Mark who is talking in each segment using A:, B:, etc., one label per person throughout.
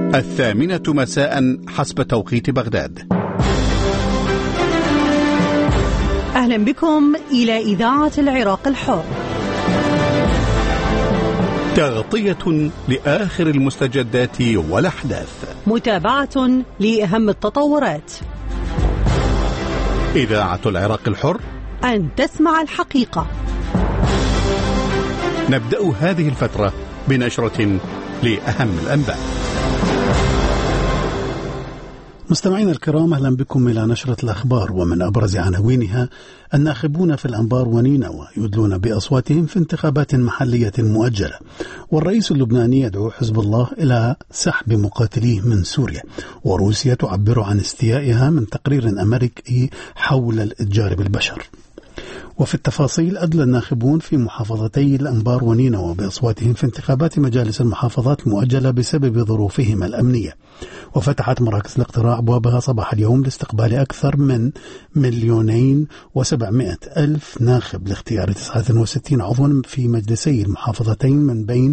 A: الثامنة مساء حسب توقيت بغداد.
B: أهلا بكم إلى إذاعة العراق الحر.
A: تغطية لآخر المستجدات والأحداث،
B: متابعة لأهم التطورات.
A: إذاعة العراق الحر،
B: أن تسمع الحقيقة.
A: نبدأ هذه الفترة بنشرة لأهم الأنباء.
C: مستمعينا الكرام، أهلا بكم إلى نشرة الأخبار، ومن أبرز عناوينها: الناخبون في الأنبار ونينوى يدلون بأصواتهم في انتخابات محلية مؤجلة، والرئيس اللبناني يدعو حزب الله إلى سحب مقاتليه من سوريا، وروسيا تعبر عن استيائها من تقرير أمريكي حول الإتجار بالبشر. وفي التفاصيل: أدلى الناخبون في محافظتي الأنبار ونينوى بأصواتهم في انتخابات مجالس المحافظات المؤجلة بسبب ظروفهما الأمنية. وفتحت مراكز الاقتراع أبوابها صباح اليوم لاستقبال أكثر من 2,700,000 ناخب لاختيار 69 عضوا في مجلسي المحافظتين من بين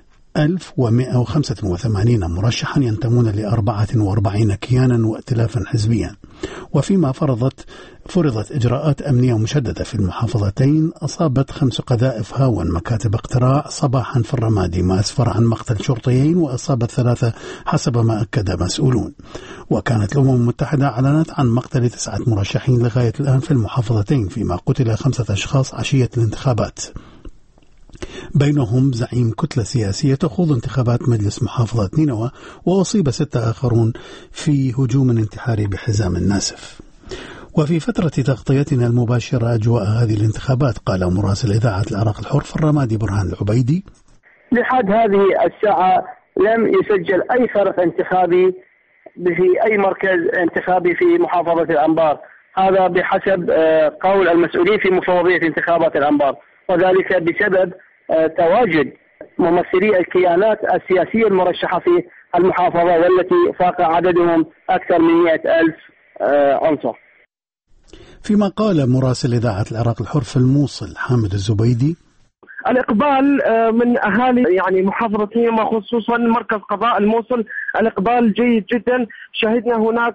C: 1185 مرشحا ينتمون ل44 كيانا وائتلافا حزبيا. وفيما فرضت إجراءات أمنية مشددة في المحافظتين، أصابت 5 قذائف هاون مكاتب اقتراع صباحا في الرمادي، ما أسفر عن مقتل شرطيين، وأصابت 3 حسب ما أكد مسؤولون. وكانت الأمم المتحدة أعلنت عن مقتل 9 مرشحين لغاية الآن في المحافظتين، فيما قتل 5 أشخاص عشية الانتخابات، بينهم زعيم كتلة سياسية تخوض انتخابات مجلس محافظة نينوى، وأصيب 6 آخرون في هجوم انتحاري بحزام ناسف. وفي فترة تغطيتنا المباشرة أجواء هذه الانتخابات، قال مراسل إذاعة العراق الحر في الرمادي برهان العبيدي:
D: لحد هذه الساعة لم يسجل أي فرق انتخابي في أي مركز انتخابي في محافظة الأنبار، هذا بحسب قول المسؤولين في مفوضية انتخابات الأنبار، وذلك بسبب تواجد ممثلي الكيانات السياسية المرشحة في المحافظة، والتي فاق عددهم أكثر من 100,000 عنصر.
C: فيما قال مراسل إذاعة العراق الحر في الموصل حامد الزبيدي:
E: الإقبال من أهالي محافظة نينوى وخصوصا مركز قضاء الموصل، الإقبال جيد جدا. شهدنا هناك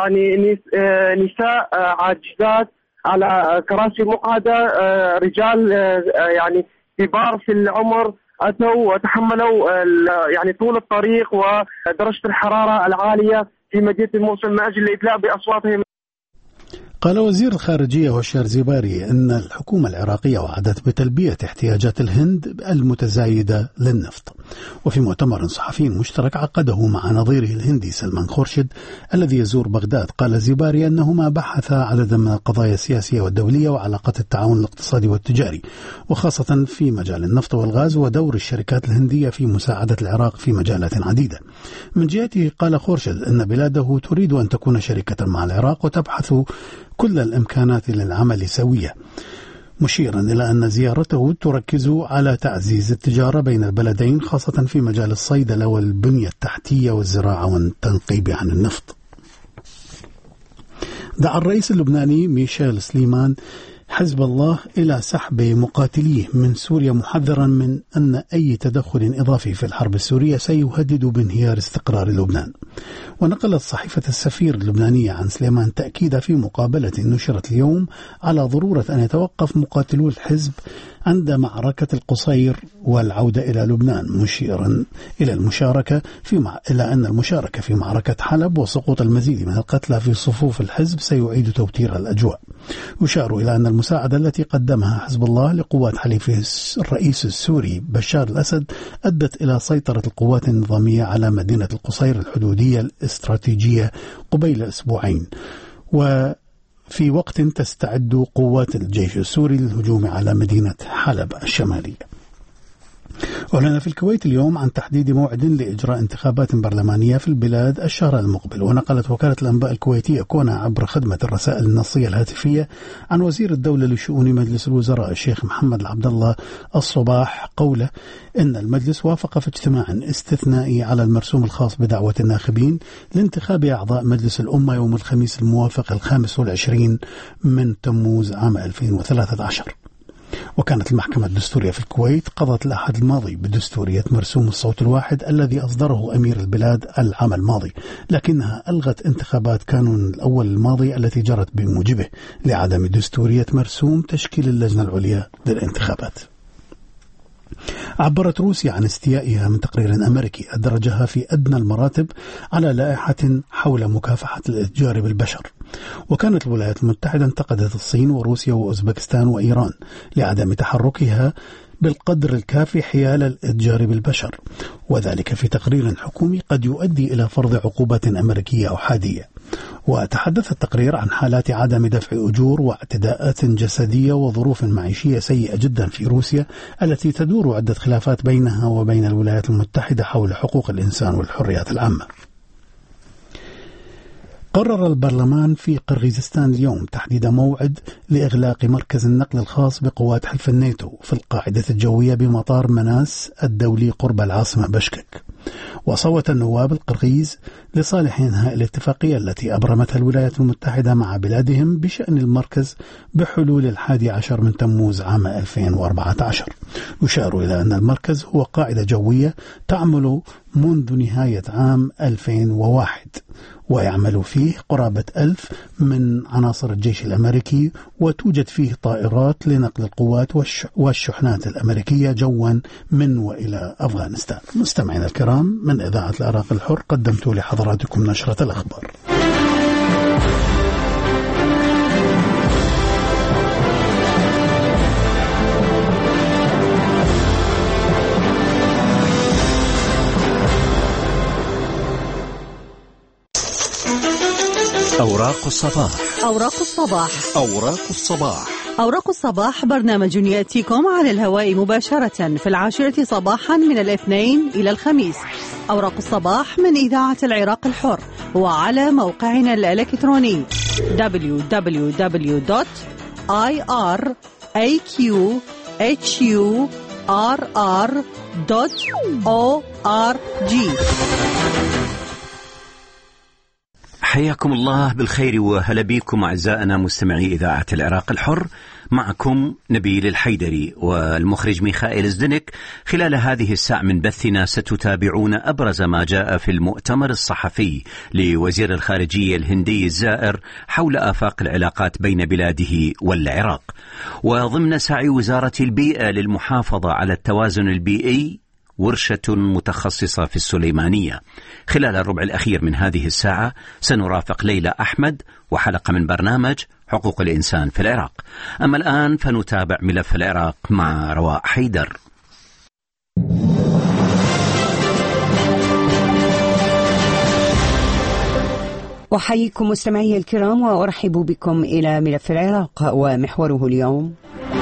E: نساء عاجزات على كراسي مقعدة، رجال كبار في العمر أتوا وتحملوا طول الطريق ودرجة الحرارة العالية في مدينة الموصل من أجل الإدلاء بأصواتهم.
C: قال وزير الخارجية هشام زباري أن الحكومة العراقية وعدت بتلبية احتياجات الهند المتزايدة للنفط. وفي مؤتمر صحفي مشترك عقده مع نظيره الهندي سلمان خورشيد الذي يزور بغداد، قال زباري أنهما بحثا عددا من القضايا السياسية والدولية وعلاقات التعاون الاقتصادي والتجاري، وخاصة في مجال النفط والغاز ودور الشركات الهندية في مساعدة العراق في مجالات عديدة. من جهته قال خورشيد أن بلاده تريد أن تكون شركة مع العراق وتبحث كل الإمكانات للعمل سوية، مشيرا إلى أن زيارته تركز على تعزيز التجارة بين البلدين، خاصة في مجال الصيدلة والبنية التحتية والزراعة والتنقيب عن النفط. دعا الرئيس اللبناني ميشيل سليمان حزب الله إلى سحب مقاتليه من سوريا، محذرا من أن أي تدخل إضافي في الحرب السورية سيهدد بانهيار استقرار لبنان. ونقلت صحيفة السفير اللبنانية عن سليمان تأكيد في مقابلة نشرت اليوم على ضرورة أن يتوقف مقاتلو الحزب عند معركة القصير والعودة إلى لبنان، مشيرا إلى أن المشاركة في معركة حلب وسقوط المزيد من القتلى في صفوف الحزب سيعيد توتير الأجواء. يشار إلى أن المساعدة التي قدمها حزب الله لقوات حليفه الرئيس السوري بشار الأسد أدت إلى سيطرة القوات النظامية على مدينة القصير الحدودية الاستراتيجية قبيل أسبوعين، وفي وقت تستعد قوات الجيش السوري للهجوم على مدينة حلب الشمالية. أعلن في الكويت اليوم عن تحديد موعد لإجراء انتخابات برلمانية في البلاد الشهر المقبل. ونقلت وكالة الأنباء الكويتية كونا عبر خدمة الرسائل النصية الهاتفية عن وزير الدولة لشؤون مجلس الوزراء الشيخ محمد العبد الله الصباح قوله إن المجلس وافق في اجتماع استثنائي على المرسوم الخاص بدعوة الناخبين لانتخاب أعضاء مجلس الأمة يوم الخميس الموافق 25 من تموز عام 2013. وكانت المحكمة الدستورية في الكويت قضت الأحد الماضي بدستورية مرسوم الصوت الواحد الذي أصدره أمير البلاد العام الماضي، لكنها ألغت انتخابات كانون الأول الماضي التي جرت بموجبه لعدم دستورية مرسوم تشكيل اللجنة العليا للانتخابات. عبرت روسيا عن استيائها من تقرير أمريكي أدرجها في أدنى المراتب على لائحة حول مكافحة الإتجار بالبشر. وكانت الولايات المتحدة انتقدت الصين وروسيا وأوزبكستان وإيران لعدم تحركها بالقدر الكافي حيال الإتجار بالبشر، وذلك في تقرير حكومي قد يؤدي إلى فرض عقوبات أمريكية أحادية. وتحدث التقرير عن حالات عدم دفع أجور واعتداءات جسدية وظروف معيشية سيئة جدا في روسيا التي تدور عدة خلافات بينها وبين الولايات المتحدة حول حقوق الإنسان والحريات العامة. قرر البرلمان في قرغيزستان اليوم تحديد موعد لإغلاق مركز النقل الخاص بقوات حلف الناتو في القاعدة الجوية بمطار مناس الدولي قرب العاصمة بشكك. وصوت النواب القرغيز لصالح إنهاء الاتفاقية التي أبرمتها الولايات المتحدة مع بلادهم بشأن المركز بحلول 11 من تموز عام 2014. يشار إلى أن المركز هو قاعدة جوية تعمل منذ نهاية عام 2001 ويعمل فيه قرابة 1000 من عناصر الجيش الأمريكي، وتوجد فيه طائرات لنقل القوات والشحنات الأمريكية جوا من وإلى أفغانستان. مستمعينا الكرام، من إذاعة العراق الحر قدمت لحضراتكم نشرة الأخبار.
A: أوراق الصباح.
B: أوراق الصباح.
A: أوراق الصباح.
B: أوراق الصباح برنامج يأتيكم على الهواء مباشرة في 10 صباحا من الاثنين إلى الخميس. أوراق الصباح من إذاعة العراق الحر وعلى موقعنا الإلكتروني www.iraqhurr.org.
F: حياكم الله بالخير وهلا بكم أعزائنا مستمعي إذاعة العراق الحر. معكم نبيل الحيدري والمخرج ميخائيل زدنك. خلال هذه الساعة من بثنا ستتابعون أبرز ما جاء في المؤتمر الصحفي لوزير الخارجية الهندي الزائر حول آفاق العلاقات بين بلاده والعراق، وضمن سعي وزارة البيئة للمحافظة على التوازن البيئي ورشة متخصصة في السليمانية. خلال الربع الأخير من هذه الساعة سنرافق ليلى أحمد وحلقة من برنامج حقوق الإنسان في العراق. أما الآن فنتابع ملف العراق مع رواء حيدر.
G: أحييكم مستمعي الكرام وأرحب بكم إلى ملف العراق، ومحوره اليوم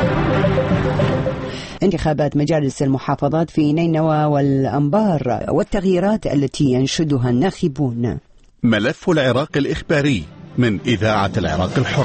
G: انتخابات مجالس المحافظات في نينوى والأنبار والتغييرات التي ينشدها الناخبون.
A: ملف العراق الإخباري من إذاعة العراق الحر.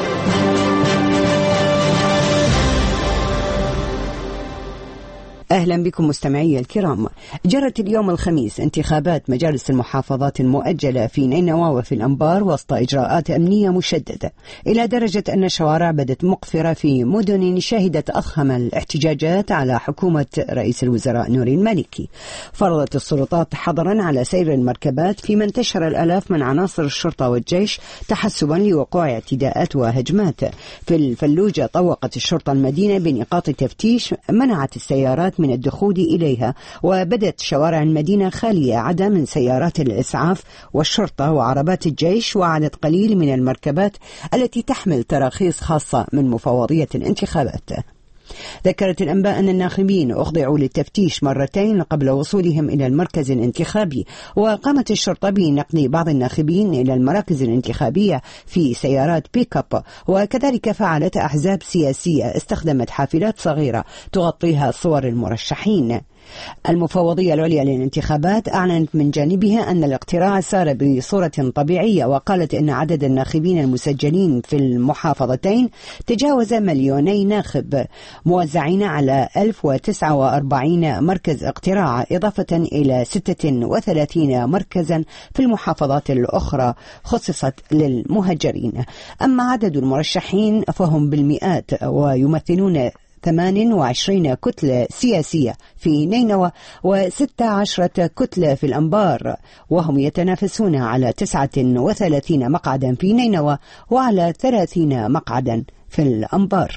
G: أهلا بكم مستمعي الكرام. جرت اليوم الخميس انتخابات مجالس المحافظات المؤجلة في نينوى وفي الأنبار وسط إجراءات أمنية مشددة، إلى درجة أن الشوارع بدت مقفرة في مدن شهدت أضخم الاحتجاجات على حكومة رئيس الوزراء نوري المالكي. فرضت السلطات حظرا على سير المركبات، فيما انتشر الآلاف من عناصر الشرطة والجيش تحسبا لوقوع اعتداءات وهجمات. في الفلوجة طوقت الشرطة المدينة بنقاط تفتيش منعت السيارات من الدخول إليها، وبدت شوارع المدينة خالية عدا من سيارات الإسعاف والشرطة وعربات الجيش وعدد قليل من المركبات التي تحمل تراخيص خاصة من مفوضية الانتخابات. ذكرت الأنباء أن الناخبين أخضعوا للتفتيش مرتين قبل وصولهم إلى المركز الانتخابي، وقامت الشرطة بنقل بعض الناخبين إلى المراكز الانتخابية في سيارات بيك اب، وكذلك فعلت أحزاب سياسية استخدمت حافلات صغيرة تغطيها صور المرشحين. المفوضية العليا للانتخابات أعلنت من جانبها أن الاقتراع سار بصورة طبيعية، وقالت أن عدد الناخبين المسجلين في المحافظتين تجاوز 2,000,000 ناخب موزعين على 1049 مركز اقتراع، إضافة إلى 36 مركزا في المحافظات الأخرى خصصت للمهجرين. أما عدد المرشحين فهم بالمئات ويمثلون 28 كتلة سياسية في نينوى و16 كتلة في الأنبار، وهم يتنافسون على 39 مقعدا في نينوى وعلى 30 مقعدا في الأنبار.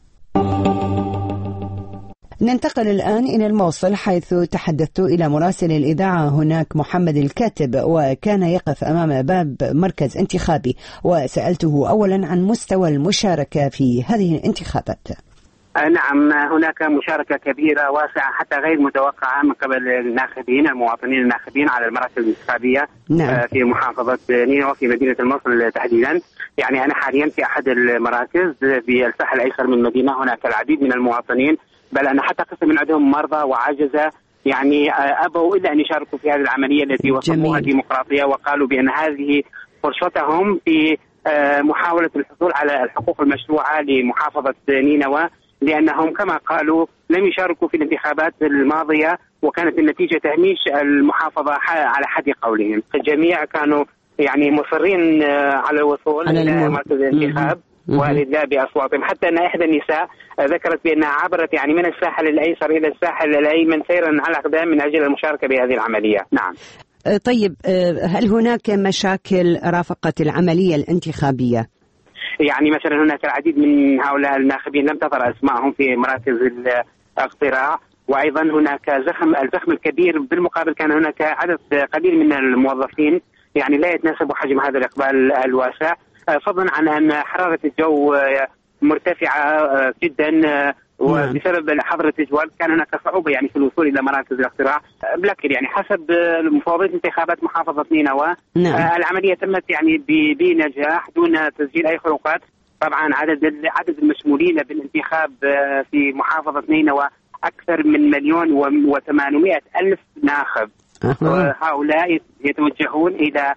G: ننتقل الآن إلى الموصل، حيث تحدثت إلى مراسل الإذاعة هناك محمد الكاتب، وكان يقف أمام باب مركز انتخابي، وسألته أولا عن مستوى المشاركة في هذه الانتخابات.
H: نعم، هناك مشاركة كبيرة واسعة حتى غير متوقعة من قبل الناخبين المواطنين الناخبين على المراكز الانتخابية. نعم. في محافظة نينوى في مدينة الموصل تحديدا. يعني أنا حاليا في أحد المراكز في الساحل الأيسر من المدينة، هناك العديد من المواطنين، بل أن حتى قسم من عندهم مرضى وعجزة يعني أبوا إلا أن يشاركوا في هذه العملية التي وصفوها ديمقراطية، وقالوا بأن هذه فرصتهم في محاولة الحصول على الحقوق المشروعة لمحافظة نينوى، لأنهم كما قالوا لم يشاركوا في الانتخابات الماضية وكانت النتيجة تهميش المحافظة على حد قولهم. الجميع كانوا يعني مصرين على الوصول إلى مركز الانتخاب والإدلاء بأصواتهم، حتى أن إحدى النساء ذكرت بأنها عبرت يعني من الساحل الأيسر إلى الساحل الأيمن سيرا على الأقدام من أجل المشاركة بهذه العملية. نعم.
G: طيب، هل هناك مشاكل رافقت العملية الانتخابية؟
H: يعني مثلا هناك العديد من هؤلاء الناخبين لم تظهر أسمائهم في مراكز الاقتراع، وأيضا هناك الزخم الكبير، بالمقابل كان هناك عدد قليل من الموظفين، يعني لا يتناسب حجم هذا الإقبال الواسع، فضلا عن أن حرارة الجو مرتفعة جدا وبسبب حظر التجوال كان هناك صعوبة يعني في الوصول إلى مراكز الاقتراع. لكن يعني حسب مفوضية انتخابات محافظة نينوى العملية تمت يعني بنجاح دون تسجيل أي خروقات. طبعا عدد المشمولين بالانتخاب في محافظة نينوى أكثر من 1,800,000 ناخب، وهؤلاء يتوجهون إلى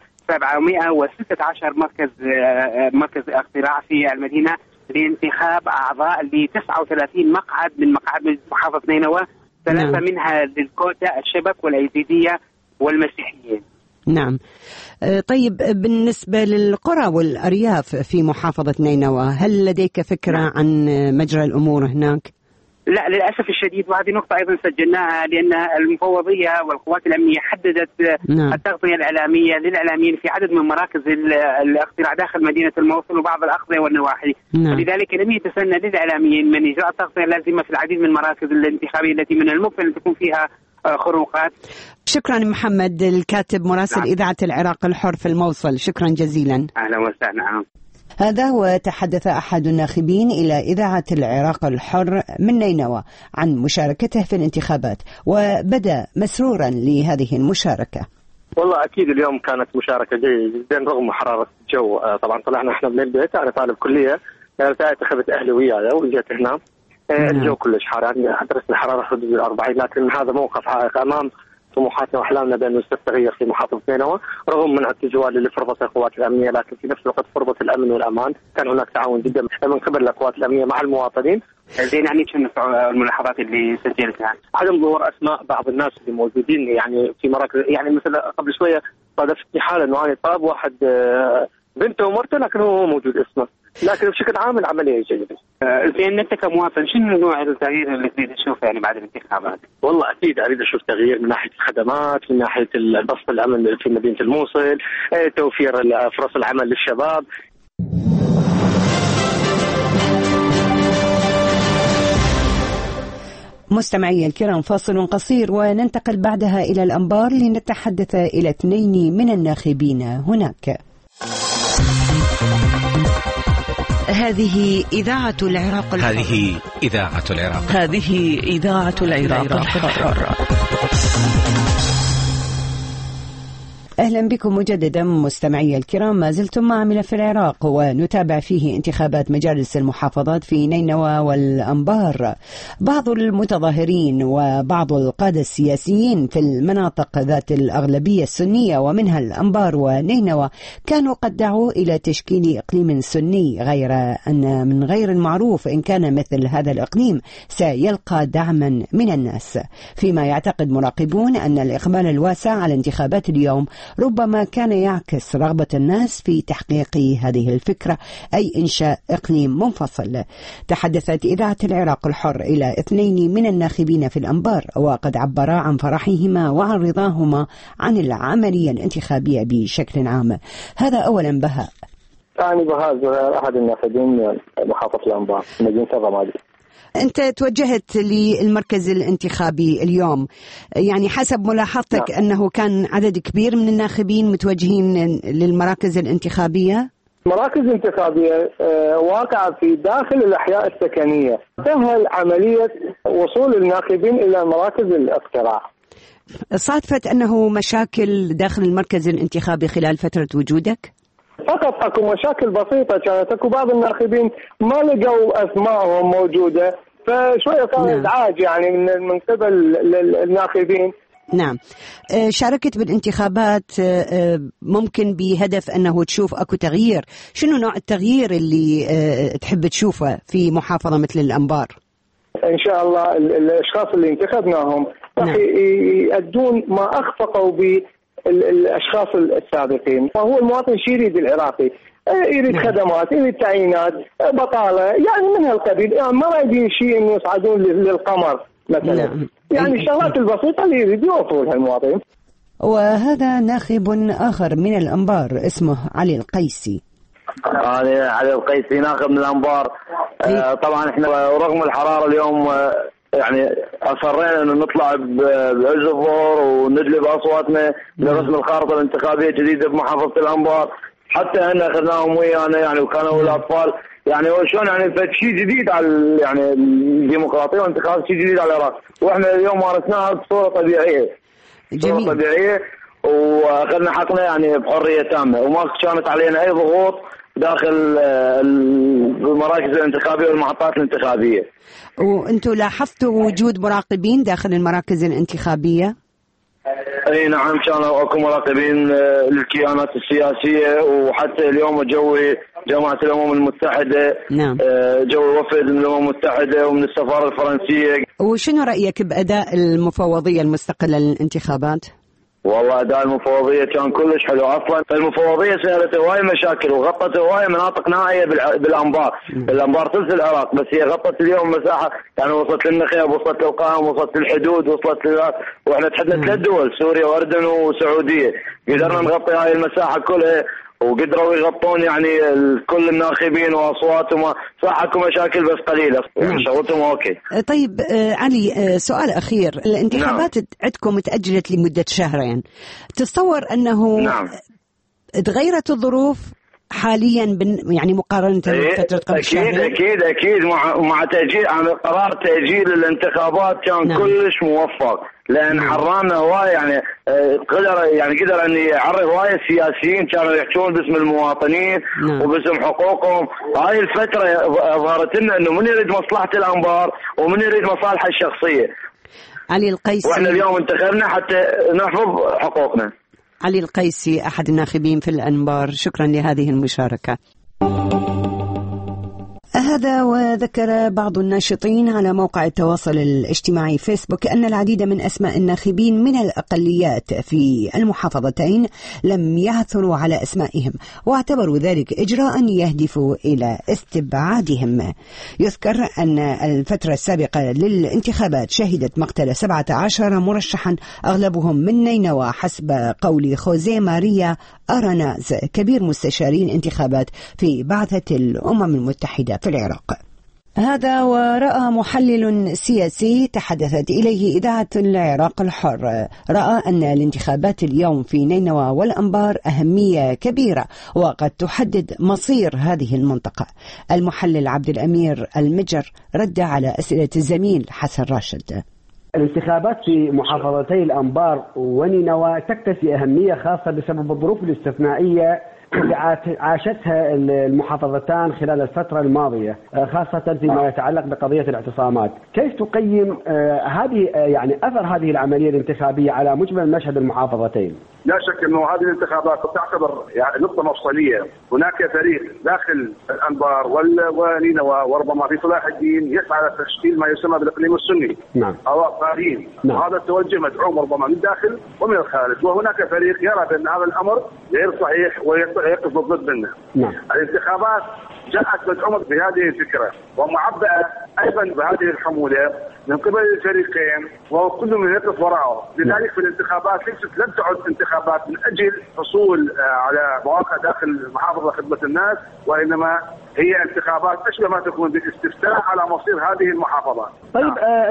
H: 716 مركز اقتراع في المدينة لانتخاب أعضاء ل 39 مقعد من مقاعد محافظة نينوى، 3 منها للكوتا الشبك والأيزيدية والمسيحيين.
G: نعم. طيب، بالنسبة للقرى والأرياف في محافظة نينوى، هل لديك فكرة عن مجرى الأمور هناك؟
H: لا للأسف الشديد، وهذه نقطة أيضا سجلناها، لأن المفوضية والقوات الأمنية حددت التغطية الإعلامية للإعلاميين في عدد من مراكز الاقتراع داخل مدينة الموصل وبعض الأقضية والنواحي، لذلك لم يتسنى للإعلاميين من إجراء التغطية اللازمة في العديد من المراكز الانتخابية التي من الممكن أن تكون فيها خروقات.
G: شكرا محمد الكاتب مراسل إذاعة العراق الحر في الموصل، شكرا جزيلا.
H: أهلا وسهلا.
G: هذا وتحدث أحد الناخبين إلى إذاعة العراق الحر من نينوى عن مشاركته في الانتخابات، وبدأ مسرورا لهذه المشاركة.
I: والله أكيد اليوم كانت مشاركة جيدة جدا رغم حرارة الجو. طبعا طلعنا احنا من البيت، أنا طالب كلية، أخذت أهلي وياي وجيت هنا. الجو كلش حار، يعني درجة الحرارة حدود 40، لكن هذا موقف عائق أمام طموحاتنا واحلامنا بان نستغير في محافظه نينوى رغم منع التجوال اللي فرضته القوات الامنيه، لكن في نفس الوقت فرضت الامن والامان. كان هناك تعاون جدا من قبل القوات الامنيه مع المواطنين.
H: زين، يعني شنو الملاحظات اللي سجلتها؟
I: عدم ظهور اسماء بعض الناس اللي موجودين يعني في مراكز، يعني مثلا قبل شويه صادفتني حاله انه انا طلب واحد بنته ومرته لكن هو موجود اسمه، لكن بشكل عام العمليه جيده.
H: زين، انت كمواطن شنو نوع التغيير اللي تريد تشوفه يعني بعد الانتخابات؟
I: والله اكيد اريد اشوف تغيير من ناحيه الخدمات، من ناحيه بسط الامن في مدينه الموصل، توفير فرص العمل للشباب.
G: مستمعي الكرام، فاصل قصير وننتقل بعدها إلى الأنبار لنتحدث إلى 2 من الناخبين هناك. هذه إذاعة العراق الحر.
F: هذه إذاعة العراق.
G: هذه إذاعة العراق الحر. أهلا بكم مجددا مستمعي الكرام، ما زلتم مع ملف العراق ونتابع فيه انتخابات مجالس المحافظات في نينوى والأنبار. بعض المتظاهرين وبعض القادة السياسيين في المناطق ذات الأغلبية السنية ومنها الأنبار ونينوى كانوا قد دعوا إلى تشكيل إقليم سني، غير أن من غير المعروف إن كان مثل هذا الإقليم سيلقى دعما من الناس، فيما يعتقد مراقبون أن الإقبال الواسع على انتخابات اليوم ربما كان يعكس رغبة الناس في تحقيق هذه الفكرة، أي إنشاء إقليم منفصل. تحدثت إذاعة العراق الحر إلى 2 من الناخبين في الأنبار، وقد عبرا عن فرحهما وعن رضاهما عن العملية الانتخابية بشكل عام. هذا أولا بهاء.
I: أنا بهاء أحد الناخبين من محافظة الأنبار مدينة الرمادي.
G: أنت توجهت للمركز الانتخابي اليوم، يعني حسب ملاحظتك أنه كان عدد كبير من الناخبين متوجهين للمراكز الانتخابية؟
I: مراكز انتخابية واقعة في داخل الأحياء السكنية، سهل عملية وصول الناخبين إلى مراكز الاقتراع.
G: صادفت أنه مشاكل داخل المركز الانتخابي خلال فترة وجودك؟
I: فقط اكو مشاكل بسيطة، كانت اكو بعض الناخبين ما لقوا اسمائهم موجودة، فشوية كان ازعاج يعني من قبل الناخبين.
G: نعم. شاركت بالانتخابات ممكن بهدف أنه تشوف أكو تغيير، شنو نوع التغيير اللي تحب تشوفه في محافظة مثل الأنبار؟
I: إن شاء الله الأشخاص اللي انتخبناهم راح يؤدون ما أخفقوا به الأشخاص السابقين. وهو المواطن شي يريد العراقي؟ يريد خدمات، يريد تعيينات، بطالة، يعني من هالقبيل، يعني ما يريد شيء إنه يصعدون للقمر مثلا. يعني الشغلات البسيطة اللي يريد يوفرها المواطن.
G: وهذا ناخب آخر من الأنبار اسمه علي القيسي.
J: أنا علي القيسي ناخب من الأنبار. طبعا احنا رغم الحرارة اليوم يعني أصرينا أن نطلع بعز الظهر وندلب أصواتنا لرسم الخارطة الانتخابية الجديدة بمحافظة الأنبار. حتى أن أخذناهم ويانا يعني، وكانوا الأطفال يعني شلون يعني شيء جديد على يعني الديمقراطية والانتخابات، شيء جديد على العراق، وإحنا اليوم مارسناها بصورة طبيعية.
G: جميل.
J: صورة طبيعية، وأخذنا حقنا يعني بحرية تامة، وما كانت علينا أي ضغوط داخل المراكز الانتخابية والمحطات الانتخابية.
G: وأنتوا لاحظتوا وجود مراقبين داخل المراكز الانتخابية؟
J: اي نعم، كانوا اكو مراقبين للكيانات السياسية، وحتى اليوم جوي جماعة الأمم المتحدة.
G: نعم.
J: جوي وفد من الأمم المتحدة ومن السفارة الفرنسية.
G: وشنو رأيك بأداء المفوضية المستقلة للانتخابات؟
J: والله أداء المفوضية كان كلش حلو. أصلا المفوضية سهلت هواي مشاكل وغطت هواي مناطق نائية بالأنبار. الأنبار ثلث العراق، بس هي غطت اليوم مساحة يعني، وصلت للنخيب، وصلت للقائم، وصلت للحدود، وصلت وإحنا تحدثنا 3 دول، سوريا وأردن وسعودية. قدرنا نغطي هاي المساحة كلها، وقدروا يغطون يعني كل الناخبين واصواتهم. صح اكو مشاكل بس قليله، يعني شغلتهم اوكي.
G: طيب علي، سؤال اخير. الانتخابات عندكم تاجلت لمده شهرين، تتصور انه تغيرت الظروف حاليا يعني مقارنه بفتره قبل شهرين؟
J: اكيد مع تاجيل، يعني قرار تاجيل الانتخابات كان كلش موفق، لان حرانا هواي يعني قدر ان يعرف هواي السياسيين كانوا يحكون باسم المواطنين وباسم حقوقهم. هاي الفتره اظهرت لنا انه من يريد مصلحه الانبار ومن يريد مصالحه الشخصيه.
G: علي القيسي،
J: واحنا اليوم انتخبنا حتى نحفظ حقوقنا.
G: علي القيسي أحد الناخبين في الأنبار، شكرا لهذه المشاركة. هذا وذكر بعض الناشطين على موقع التواصل الاجتماعي فيسبوك أن العديد من أسماء الناخبين من الأقليات في المحافظتين لم يعثروا على أسمائهم، واعتبروا ذلك إجراء يهدف إلى استبعادهم. يذكر أن الفترة السابقة للانتخابات شهدت مقتل 17 مرشحا أغلبهم من نينوى، حسب قول خوزيه ماريا أراناز كبير مستشارين انتخابات في بعثة الأمم المتحدة في العراق. هذا ورأى محلل سياسي تحدثت إليه إذاعة العراق الحر، رأى أن الانتخابات اليوم في نينوى والأنبار أهمية كبيرة وقد تحدد مصير هذه المنطقة. المحلل عبد الأمير المجر رد على أسئلة الزميل حسن راشد.
K: الانتخابات في محافظتي الأنبار ونينوى تكتسي أهمية خاصة بسبب الظروف الاستثنائية اللي عاشتها المحافظتان خلال الفترة الماضية، خاصة فيما يتعلق بقضية الاعتصامات، كيف تقيم هذه يعني أثر هذه العملية الانتخابية على مجمل مشهد المحافظتين؟
L: لا شك أنه هذه الانتخابات تعتبر يعني نقطة مفصلية. هناك فريق داخل الأنبار ونينوى وربما في صلاح الدين يسعى لتشكيل ما يسمى بالإقليم السني أو القارين، وهذا التوجه مدعوم ربما من الداخل ومن الخارج، وهناك فريق يرى بأن هذا الأمر غير صحيح ويقف ضد منه. الانتخابات جاءت مدعومة بهذه الفكرة ومعبأة أيضا بهذه الحمولة من قبل الفريقين، وكل من يقف وراءه. لذلك في الانتخابات لم تعد انتخابات من أجل حصول على مواقع داخل المحافظة خدمة الناس، وإنما هي انتخابات أشبه ما تكون بالاستفتاء على مصير هذه المحافظة.
K: طيب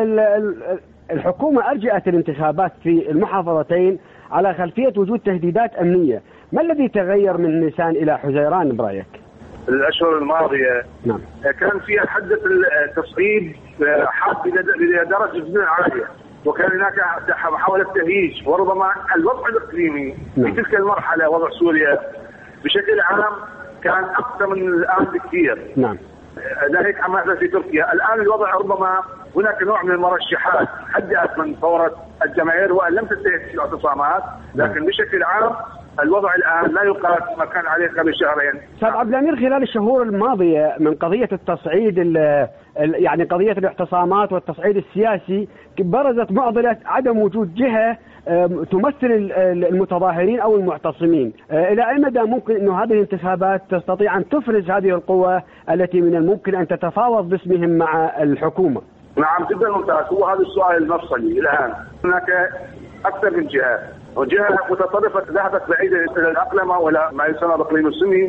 K: الحكومة أرجأت الانتخابات في المحافظتين على خلفية وجود تهديدات أمنية، ما الذي تغير من نيسان إلى حزيران برأيك؟
L: الأشهر الماضية كان فيها حدث التصعيد حاد بدرجة جدا عالية، وكان هناك محاولة تهييج، وربما الوضع الإقليمي في تلك المرحلة وضع سوريا بشكل عام كان أكثر من الآن بكثير. ذلك عما يحدث في تركيا. الآن الوضع ربما هناك نوع من المرشحات هدأت من ثورة الجماهير وأن لم تنتهي الاعتصامات، لكن بشكل عام الوضع الآن لا يقارن ما كان عليه قبل شهرين.
K: أستاذ عبد الأمير، خلال الشهور الماضية من قضية التصعيد يعني قضية الاعتصامات والتصعيد السياسي برزت معضلة عدم وجود جهة تمثل المتظاهرين أو المعتصمين. إلى أي مدى ممكن أن هذه الانتخابات تستطيع أن تفرز هذه القوى التي من الممكن أن تتفاوض باسمهم مع الحكومة؟
L: نعم جدا ممتاز، هو هذا السؤال المفصلي. الآن هناك أكثر من جهة، وجهة متطرفة ذهبت بعيدا إلى الأقلمة ولا ما يسمى بالإقليم السني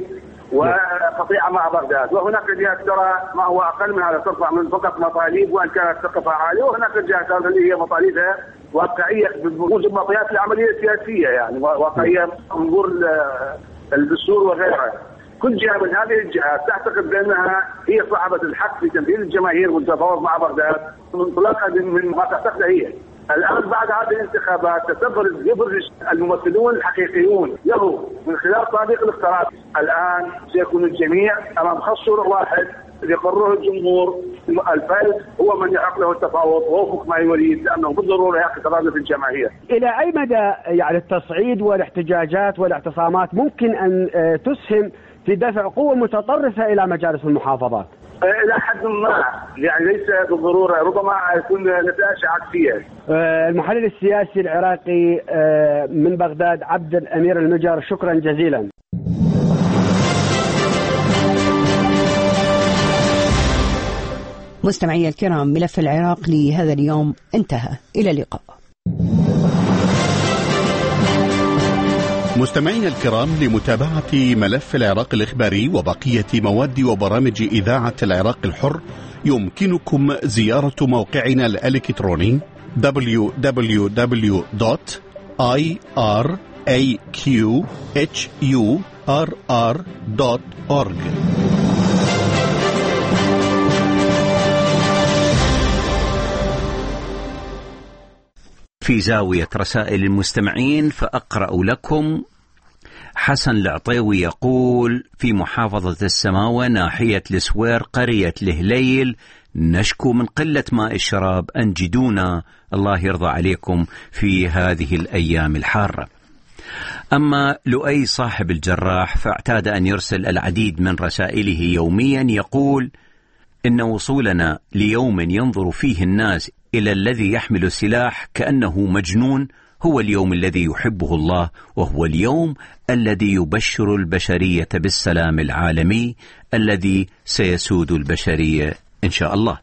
L: وقطيعة مع بغداد، وهناك جهة ترى ما هو أقل من هذا، ترفع من فقط مطالب وأن كانت ثقافة عالية، وهناك جهة اللي هي مطالبها واقعية بوجود معطيات العملية السياسية، يعني واقعية منظور الدستور وغيرها. كل جهة من هذه الجهات تعتقد بأنها هي صاحبة الحق في تمثيل الجماهير والتفاوض مع بغداد انطلاقا من ما تعتقده هي. الآن بعد هذه الانتخابات يبرز الممثلون الحقيقيون له من خلال صناديق الاقتراع. الآن سيكون الجميع أمام خط صورة واحد يقرره الجمهور، الفائز هو من يحق له التفاوض ووفق ما يريد، لأنه بالضرورة يحق ترادف الجماهير.
K: إلى أي مدى يعني التصعيد والاحتجاجات والاعتصامات ممكن أن تسهم في دفع قوة متطرفة إلى مجالس المحافظات؟
L: إلى حد ما، يعني ليس بالضرورة، ربما يكون نتائج عكسية.
K: المحلل السياسي العراقي من بغداد عبد الأمير المجر، شكرا جزيلا.
G: مستمعي الكرام، ملف العراق لهذا اليوم انتهى، إلى اللقاء.
A: مستمعينا الكرام، لمتابعة ملف العراق الإخباري وبقية مواد وبرامج إذاعة العراق الحر يمكنكم زيارة موقعنا الإلكتروني www.iraqhurr.org.
F: في زاوية رسائل المستمعين فأقرأ لكم. حسن العطيوي يقول: في محافظة السماوة ناحية السوير قرية الهليل نشكو من قلة ماء الشراب، أنجدونا الله يرضى عليكم في هذه الأيام الحارة. أما لؤي صاحب الجراح فاعتاد أن يرسل العديد من رسائله يوميا، يقول: إن وصولنا ليوم ينظر فيه الناس إلى الذي يحمل السلاح كأنه مجنون هو اليوم الذي يحبه الله، وهو اليوم الذي يبشر البشرية بالسلام العالمي الذي سيسود البشرية إن شاء الله.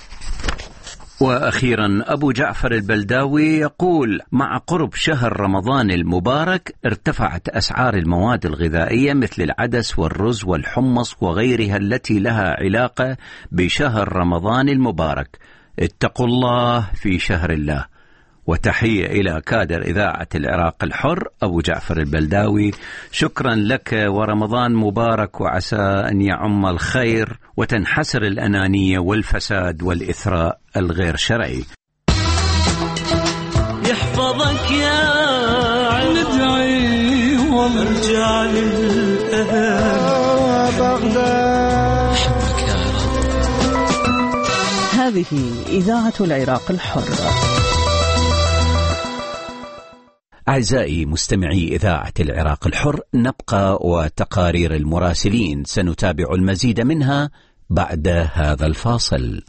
F: وأخيرا أبو جعفر البلداوي يقول: مع قرب شهر رمضان المبارك ارتفعت أسعار المواد الغذائية مثل العدس والرز والحمص وغيرها التي لها علاقة بشهر رمضان المبارك. اتقوا الله في شهر الله. وتحية إلى كادر إذاعة العراق الحر أبو جعفر البلداوي. شكرا لك ورمضان مبارك، وعسى أن يعم الخير وتنحسر الأنانية والفساد والإثراء الغير شرعي.
M: يحفظك يا ندعي ارجع للأهل بغداد.
B: هذه إذاعة العراق الحر.
F: أعزائي مستمعي إذاعة العراق الحر، نبقى وتقارير المراسلين سنتابع المزيد منها بعد هذا الفاصل.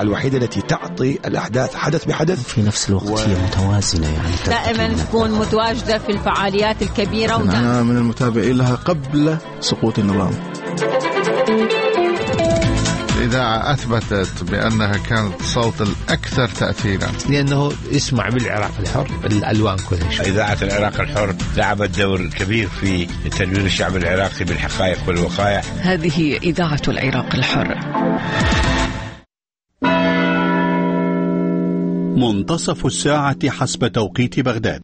N: الوحيدة التي تعطي الأحداث حدث بحدث،
F: في نفس الوقت هي متوازنة، يعني
O: دائما تكون متواجدة في الفعاليات الكبيرة.
P: أنا من المتابعين لها قبل سقوط النظام.
Q: الإذاعة أثبتت بأنها كانت صوت الأكثر تأثيرا،
R: لأنه يسمع بالعراق الحر الألوان كلها.
S: إذاعة العراق الحر لعبت دور كبير في تدوير الشعب العراقي بالحقائق والوقائع.
T: هذه إذاعة العراق الحر.
A: منتصف الساعة حسب توقيت بغداد.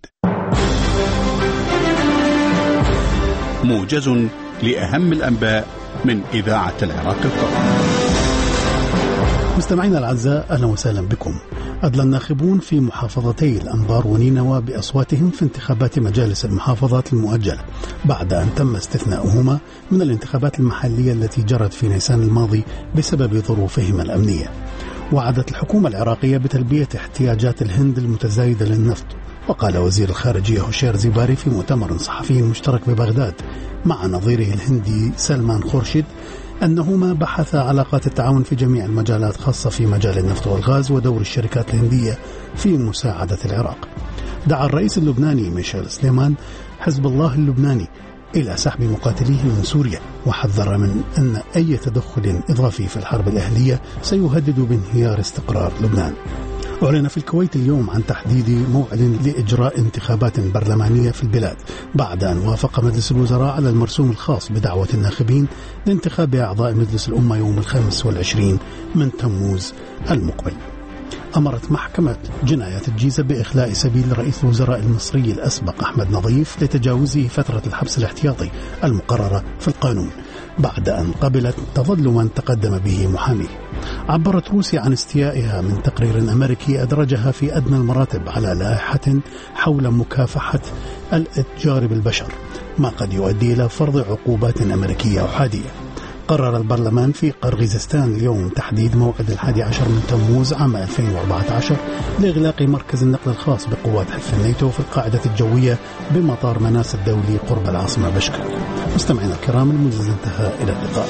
A: موجز لأهم الأنباء من إذاعة العراق الحر.
C: مستمعينا الأعزاء، أهلا وسهلا بكم. أدلى الناخبون في محافظتي الأنبار ونينوى بأصواتهم في انتخابات مجالس المحافظات المؤجلة بعد أن تم استثناؤهما من الانتخابات المحلية التي جرت في نيسان الماضي بسبب ظروفهما الأمنية. وعدت الحكومة العراقية بتلبية احتياجات الهند المتزايدة للنفط. وقال وزير الخارجية هوشيار زيباري في مؤتمر صحفي مشترك ببغداد مع نظيره الهندي سلمان خورشيد أنهما بحثا علاقات التعاون في جميع المجالات، خاصة في مجال النفط والغاز ودور الشركات الهندية في مساعدة العراق. دعا الرئيس اللبناني ميشيل سليمان حزب الله اللبناني إلى سحب مقاتليه من سوريا، وحذر من أن أي تدخل إضافي في الحرب الأهلية سيهدد بانهيار استقرار لبنان. أعلن في الكويت اليوم عن تحديد موعد لإجراء انتخابات برلمانية في البلاد بعد أن وافق مجلس الوزراء على المرسوم الخاص بدعوة الناخبين لانتخاب أعضاء مجلس الأمة يوم 25 من تموز المقبل. أمرت محكمة جنايات الجيزة بإخلاء سبيل رئيس الوزراء المصري الأسبق أحمد نظيف لتجاوزه فترة الحبس الاحتياطي المقررة في القانون بعد أن قبلت تظلما تقدم به محاميه. عبرت روسيا عن استيائها من تقرير أمريكي أدرجها في أدنى المراتب على لائحة حول مكافحة الإتجار بالبشر، ما قد يؤدي إلى فرض عقوبات أمريكية أحادية. قرر البرلمان في قرغيزستان اليوم تحديد موعد 11 من تموز عام 2014 لإغلاق مركز النقل الخاص بقوات حلف الناتو في القاعدة الجوية بمطار مناس الدولي قرب العاصمة بشكك. مستمعينا الكرام، الموجز انتهى، إلى اللقاء.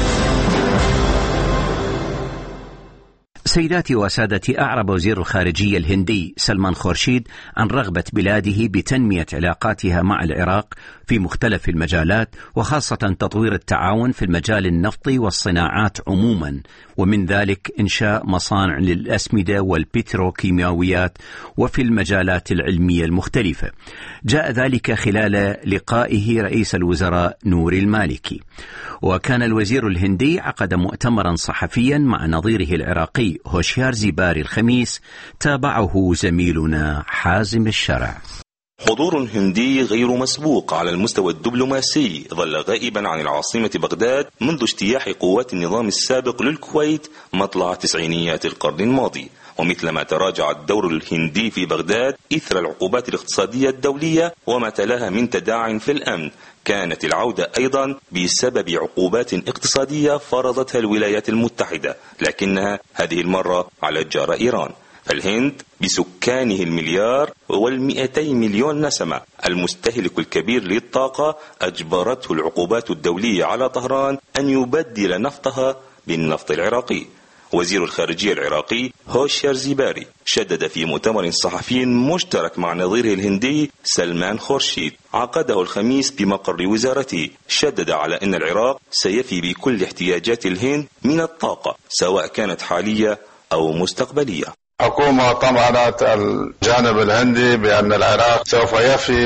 F: سيداتي وسادتي، أعرب وزير الخارجية الهندي سلمان خورشيد عن رغبة بلاده بتنمية علاقاتها مع العراق في مختلف المجالات، وخاصة تطوير التعاون في المجال النفطي والصناعات عموما، ومن ذلك إنشاء مصانع للأسمدة والبتروكيماويات وفي المجالات العلمية المختلفة. جاء ذلك خلال لقائه رئيس الوزراء نوري المالكي. وكان الوزير الهندي عقد مؤتمرا صحفيا مع نظيره العراقي هوشيار زيباري الخميس، تابعه زميلنا حازم الشرع.
U: حضور هندي غير مسبوق على المستوى الدبلوماسي ظل غائبا عن العاصمة بغداد منذ اجتياح قوات النظام السابق للكويت مطلع تسعينيات القرن الماضي، ومثلما تراجع الدور الهندي في بغداد إثر العقوبات الاقتصادية الدولية وما تلاها من تداعٍ في الأمن، كانت العودة أيضا بسبب عقوبات اقتصادية فرضتها الولايات المتحدة، لكنها هذه المرة على الجارة إيران. فالهند بسكانه 1,200,000,000 مليون نسمة، المستهلك الكبير للطاقة، أجبرته العقوبات الدولية على طهران أن يبدل نفطها بالنفط العراقي. وزير الخارجية العراقي هوشيار زيباري شدد في مؤتمر صحفي مشترك مع نظيره الهندي سلمان خورشيد عقده الخميس بمقر وزارته، شدد على أن العراق سيفي بكل احتياجات الهند من الطاقة سواء كانت حالية أو مستقبلية.
Q: حكومة طمأنت الجانب الهندي بأن العراق سوف يفي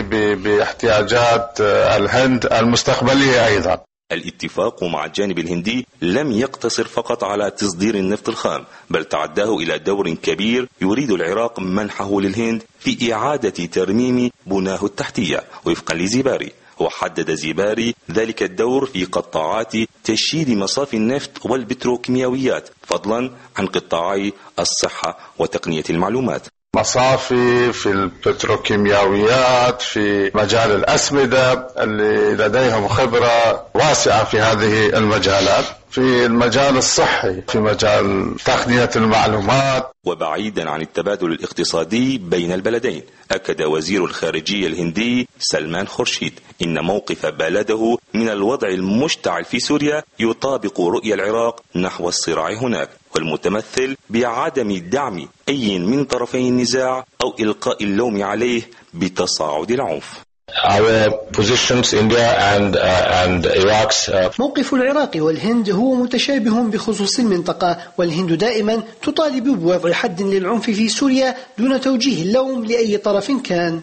Q: باحتياجات الهند المستقبلية أيضا.
U: الاتفاق مع الجانب الهندي لم يقتصر فقط على تصدير النفط الخام، بل تعداه إلى دور كبير يريد العراق منحه للهند في إعادة ترميم بناه التحتية وفقا لزيباري. وحدد زيباري ذلك الدور في قطاعات تشييد مصافي النفط والبتروكيماويات، فضلا عن قطاعي الصحة وتقنية المعلومات.
Q: مصافي في البتروكيماويات، في مجال الأسمدة اللي لديهم خبرة واسعة في هذه المجالات. في المجال الصحي، في مجال تقنية المعلومات.
U: وبعيدا عن التبادل الاقتصادي بين البلدين، أكد وزير الخارجية الهندي سلمان خورشيد إن موقف بلده من الوضع المشتعل في سوريا يطابق رؤية العراق نحو الصراع هناك، والمتمثل بعدم دعم أي من طرفي النزاع أو إلقاء اللوم عليه بتصاعد العنف.
D: موقف العراق والهند هو متشابه بخصوص المنطقة، والهند دائما تطالب بوضع حد للعنف في سوريا دون توجيه اللوم لأي طرف كان.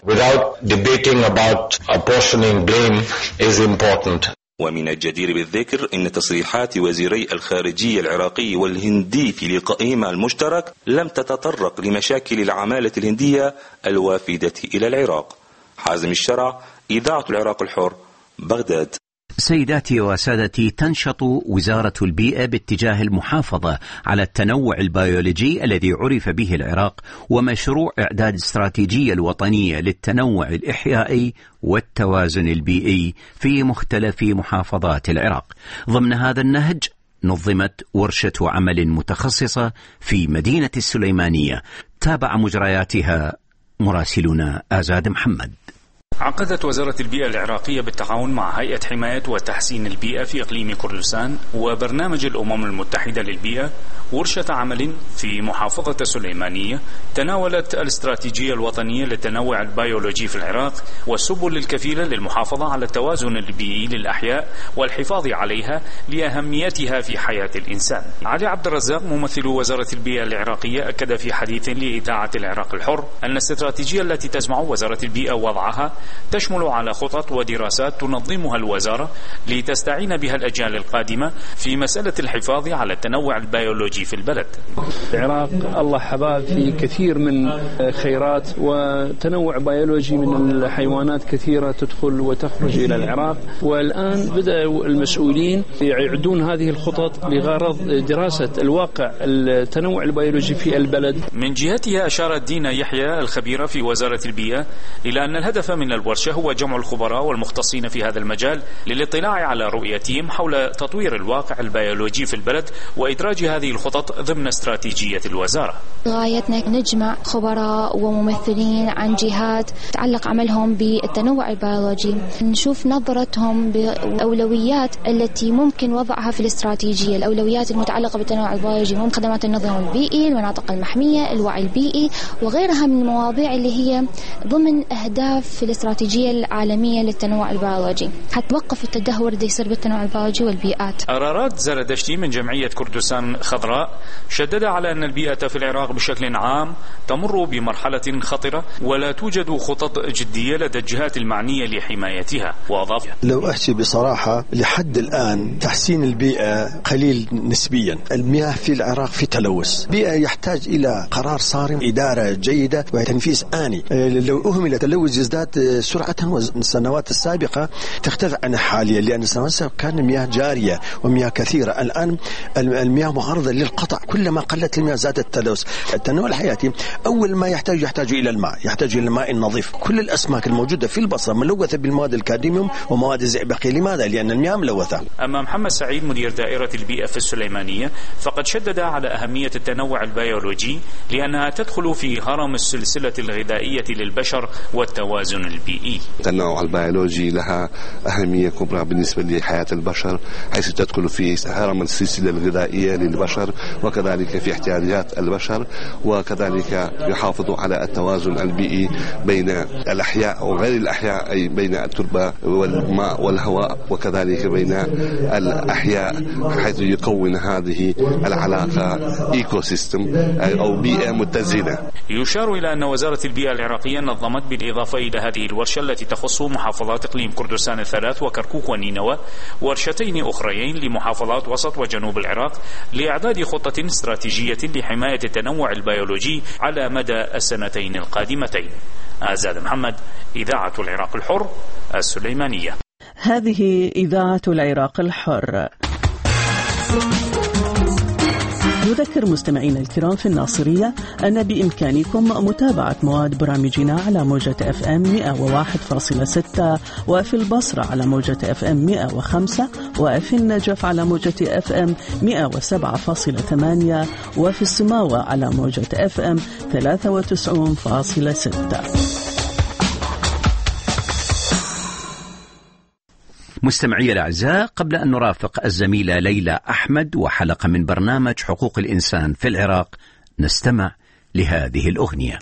U: ومن الجدير بالذكر أن تصريحات وزيري الخارجية العراقي والهندي في لقائهما المشترك لم تتطرق لمشاكل العمالة الهندية الوافدة إلى العراق. حازم الشرع، إذاعة العراق الحر، بغداد.
F: سيداتي وسادتي، تنشط وزارة البيئة باتجاه المحافظة على التنوع البيولوجي الذي عرف به العراق، ومشروع إعداد استراتيجية الوطنية للتنوع الإحيائي والتوازن البيئي في مختلف محافظات العراق. ضمن هذا النهج نظمت ورشة عمل متخصصة في مدينة السليمانية. تابع مجرياتها مراسلنا آزاد محمد.
V: عقدت وزارة البيئة العراقية بالتعاون مع هيئة حماية وتحسين البيئة في إقليم كردستان وبرنامج الأمم المتحدة للبيئة ورشة عمل في محافظة السليمانية تناولت الاستراتيجية الوطنية للتنوع البيولوجي في العراق والسبل الكفيلة للمحافظة على التوازن البيئي للأحياء والحفاظ عليها لأهميتها في حياة الإنسان. علي عبد الرزاق ممثل وزارة البيئة العراقية أكد في حديث لإذاعة العراق الحر أن الاستراتيجية التي تجمع وزارة البيئة وضعها تشمل على خطط ودراسات تنظمها الوزارة لتستعين بها الأجيال القادمة في مسألة الحفاظ على التنوع البيولوجي في البلد.
W: العراق الله حباب في كثير من خيرات وتنوع بيولوجي من الحيوانات كثيرة تدخل وتخرج إلى العراق، والآن بدأ المسؤولين يعدون هذه الخطط لغرض دراسة الواقع التنوع البيولوجي في البلد.
V: من جهتها أشارت دينا يحيى الخبيرة في وزارة البيئة إلى أن الهدف من الورشة هو جمع الخبراء والمختصين في هذا المجال للاطلاع على رؤيتهم حول تطوير الواقع البيولوجي في البلد وإدراج هذه الخطط ضمن استراتيجية الوزارة.
X: غايتنا نجمع خبراء وممثلين عن جهات تعلق عملهم بالتنوع البيولوجي، نشوف نظرتهم بالأولويات التي ممكن وضعها في الاستراتيجية، الأولويات المتعلقة بالتنوع البيولوجي هم خدمات النظام البيئي، المناطق المحمية، الوعي البيئي وغيرها من المواضيع اللي هي ضمن أهداف في الاستراتيجية العالمية للتنوع البيولوجي، حتوقف التدهور اللي يصير بالتنوع البيولوجي والبيئات.
V: أرارات زردشتي من جمعية كردستان خضراء شدد على أن البيئة في العراق بشكل عام تمر بمرحلة خطرة ولا توجد خطط جدية لدى الجهات المعنية لحمايتها. وأضاف:
N: لو أحكي بصراحة لحد الآن تحسين البيئة قليل نسبيا. المياه في العراق في تلوث، بيئة يحتاج إلى قرار صارم، إدارة جيدة وتنفيذ آني. لو أهمل التلوث يزداد سرعة، والسنوات السابقة تختلف عن حاليا، لأن السنوات السابقة كان مياه جارية ومياه كثيرة، الآن المياه معرضة للقطع، كلما قلت المياه زاد التلوث. التنوع الحياتي أول ما يحتاج إلى الماء، يحتاج إلى الماء النظيف. كل الأسماك الموجودة في البصرة ملوثة بالمواد الكادميوم ومواد الزئبقية. لماذا؟ لأن المياه ملوثة.
V: أما محمد سعيد مدير دائرة البيئة في السليمانية فقد شدد على أهمية التنوع البيولوجي لأنها تدخل في هرم السلسلة الغذائية للبشر والتوازن البيئي.
Y: التنوع البيولوجي لها أهمية كبرى بالنسبة لحياة البشر، حيث تدخل في هرم السلسلة الغذائية للبشر وكذلك في احتياجات البشر، وكذلك يحافظ على التوازن البيئي بين الأحياء وغير الأحياء، أي بين التربة والماء والهواء، وكذلك بين الأحياء، حيث يكون هذه العلاقة إيكو سيستم أو بيئة متزنة.
V: يشار إلى أن وزارة البيئة العراقية نظمت بالإضافة إلى هذه الورشة التي تخص محافظات إقليم كردستان الثلاث وكركوك ونينوى ورشتين أخريين لمحافظات وسط وجنوب العراق لإعداد خطة استراتيجية لحماية التنوع البيولوجي على مدى السنتين القادمتين. آزاد محمد، إذاعة العراق الحر، السليمانية.
Z: هذه إذاعة العراق الحر.
E: نذكر مستمعينا الكرام في الناصرية أن بإمكانكم متابعة مواد برامجنا على موجة FM 101.6 وفي البصرة على موجة FM 105 وفي النجف على موجة FM 107.8 وفي السماوة على موجة FM 93.6.
F: مستمعي الأعزاء، قبل أن نرافق الزميلة ليلى أحمد وحلقة من برنامج حقوق الإنسان في العراق، نستمع لهذه الأغنية.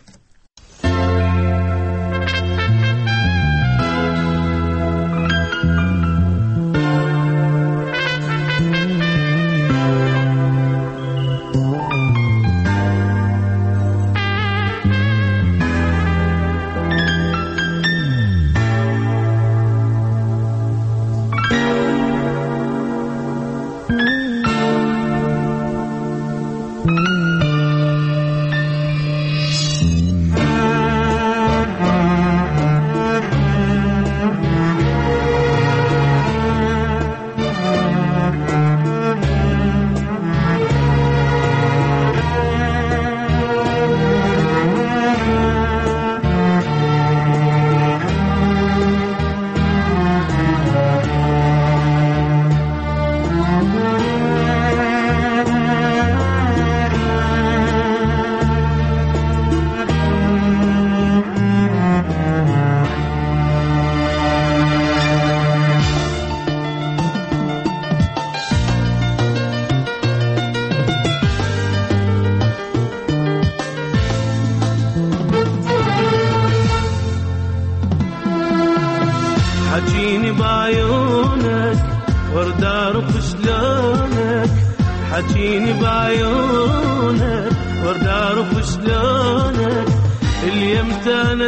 M: حجيني بعيونك ورد اعرف شلونك، حجيني بعيونك ورد اعرف شلونك، اليمتى انا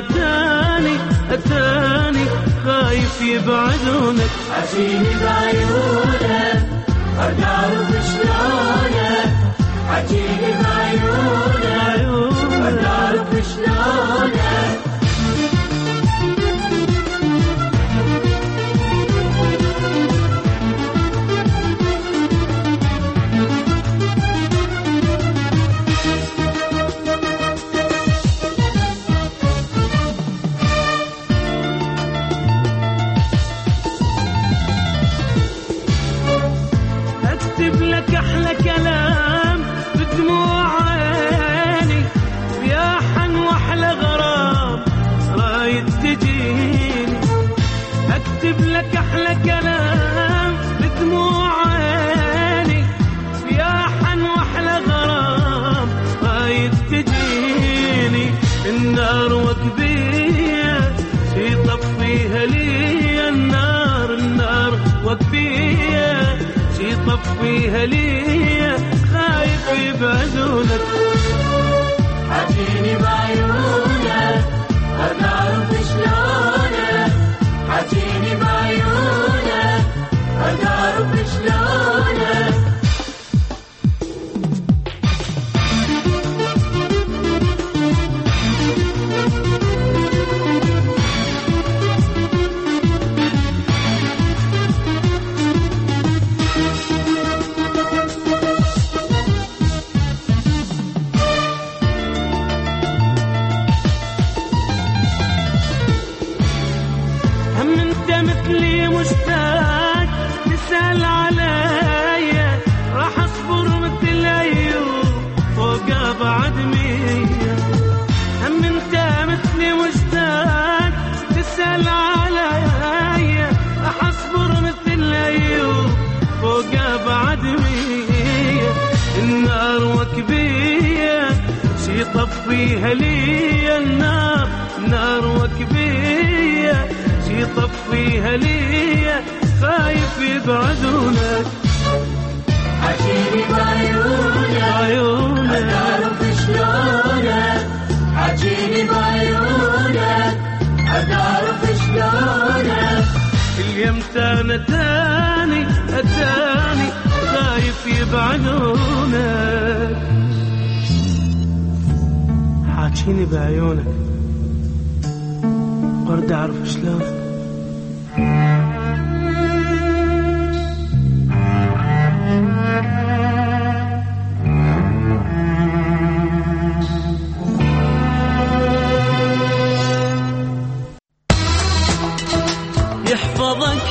M: اتاني خايف يبعدونك.
H: حجيني بعيونك ورد اعرف شلونك، حجيني بعيونك ورد اعرف شلونك.
M: اكتب لك احلى كلام بدموع عيني، يا حن واحلى غرام رايد تجيني. اكتب لك احلى كلام بدموع عيني، يا حن واحلى غرام رايد تجيني. النار وكبيه يطفيها لي، النار وكبيه يطفيها لي، خايف يبعدونك.
H: حجيني بعيونك ورد اعرف شلونك، حجيني بعيونك ورد اعرف شلونك.
M: مثلي مشتاق تسأل عليا، راح اصبر مثل ايوب فوق ابعد مية. هم انت مثلي مشتاق تسأل عليا، راح اصبر مثل ايوب فوق ابعد مية. النار وكبية شي طفيها لي، النار وكبية يطفيها لي، خايف يبعدونك.
H: حجيني بعيونك أتعرف شلونك، حجيني بعيونك أتعرف شلونك.
M: اليمتى أنا أتاني خايف يبعدونك. حجيني بعيونك ورد أعرف شلونك.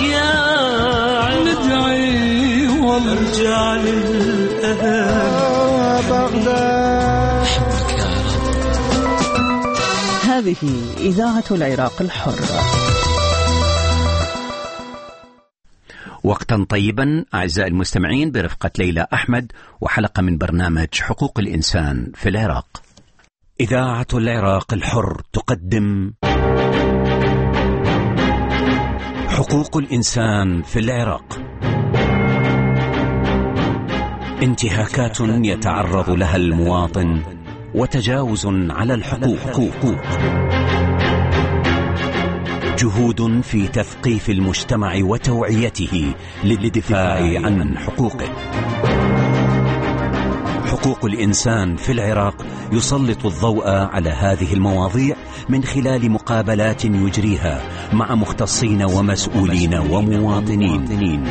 M: يا ندعي وارجع للأهل بغداد.
E: هذه إذاعة العراق الحر.
F: وقتا طيبا أعزائي المستمعين برفقة ليلى أحمد وحلقة من برنامج حقوق الإنسان في العراق. إذاعة العراق الحر تقدم حقوق الإنسان في العراق. انتهاكات يتعرض لها المواطن وتجاوز على الحقوق. جهود في تثقيف المجتمع وتوعيته للدفاع عن حقوقه. حقوق الإنسان في العراق يسلط الضوء على هذه المواضيع من خلال مقابلات يجريها مع مختصين ومسؤولين ومواطنين.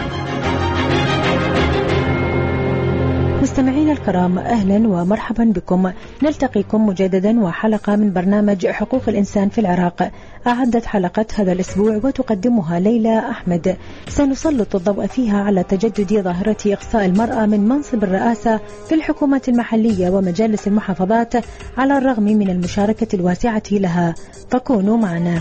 G: مستمعينا الكرام، أهلا ومرحبا بكم. نلتقيكم مجددا وحلقة من برنامج حقوق الإنسان في العراق. أعدت حلقة هذا الأسبوع وتقدمها ليلى أحمد. سنسلط الضوء فيها على تجدد ظاهرة إقصاء المرأة من منصب الرئاسة في الحكومات المحلية ومجالس المحافظات على الرغم من المشاركة الواسعة لها، فكونوا معنا.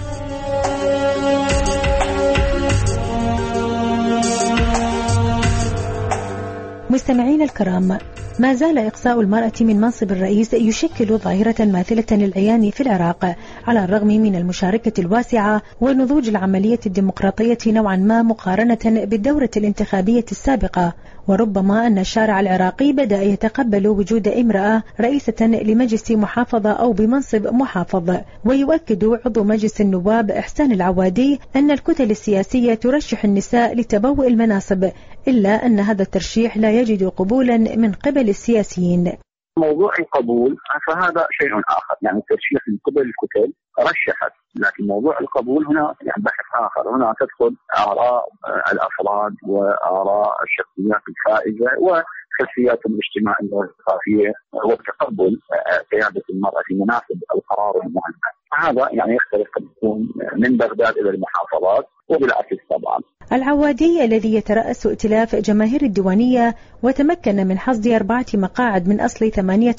G: مستمعين الكرام، ما زال إقصاء المرأة من منصب الرئيس يشكل ظاهرة ماثلة للعيان في العراق على الرغم من المشاركة الواسعة ونضوج العملية الديمقراطية نوعا ما مقارنة بالدورة الانتخابية السابقة. وربما أن الشارع العراقي بدأ يتقبل وجود امرأة رئيسة لمجلس محافظة أو بمنصب محافظ. ويؤكد عضو مجلس النواب إحسان العوادي أن الكتل السياسية ترشح النساء لتبوء المناصب، إلا أن هذا الترشيح لا يجد قبولا من قبل السياسيين.
I: موضوع القبول فهذا شيء آخر، يعني الترشيح من قبل الكتل رشحت، لكن موضوع القبول هنا يعني بحث آخر. هنا تدخل آراء الأفراد وآراء الشخصيات الفائزة وخلفياتهم الاجتماعية والثقافية وتقبل قيادة المرأة في مناصب القرار المهمة. هذا يعني يختلف قد يكون من بغداد إلى المحافظات وبالعكس طبعا.
G: العوادي الذي يترأس ائتلاف جماهير الديوانية وتمكن من حصد 4 مقاعد من أصل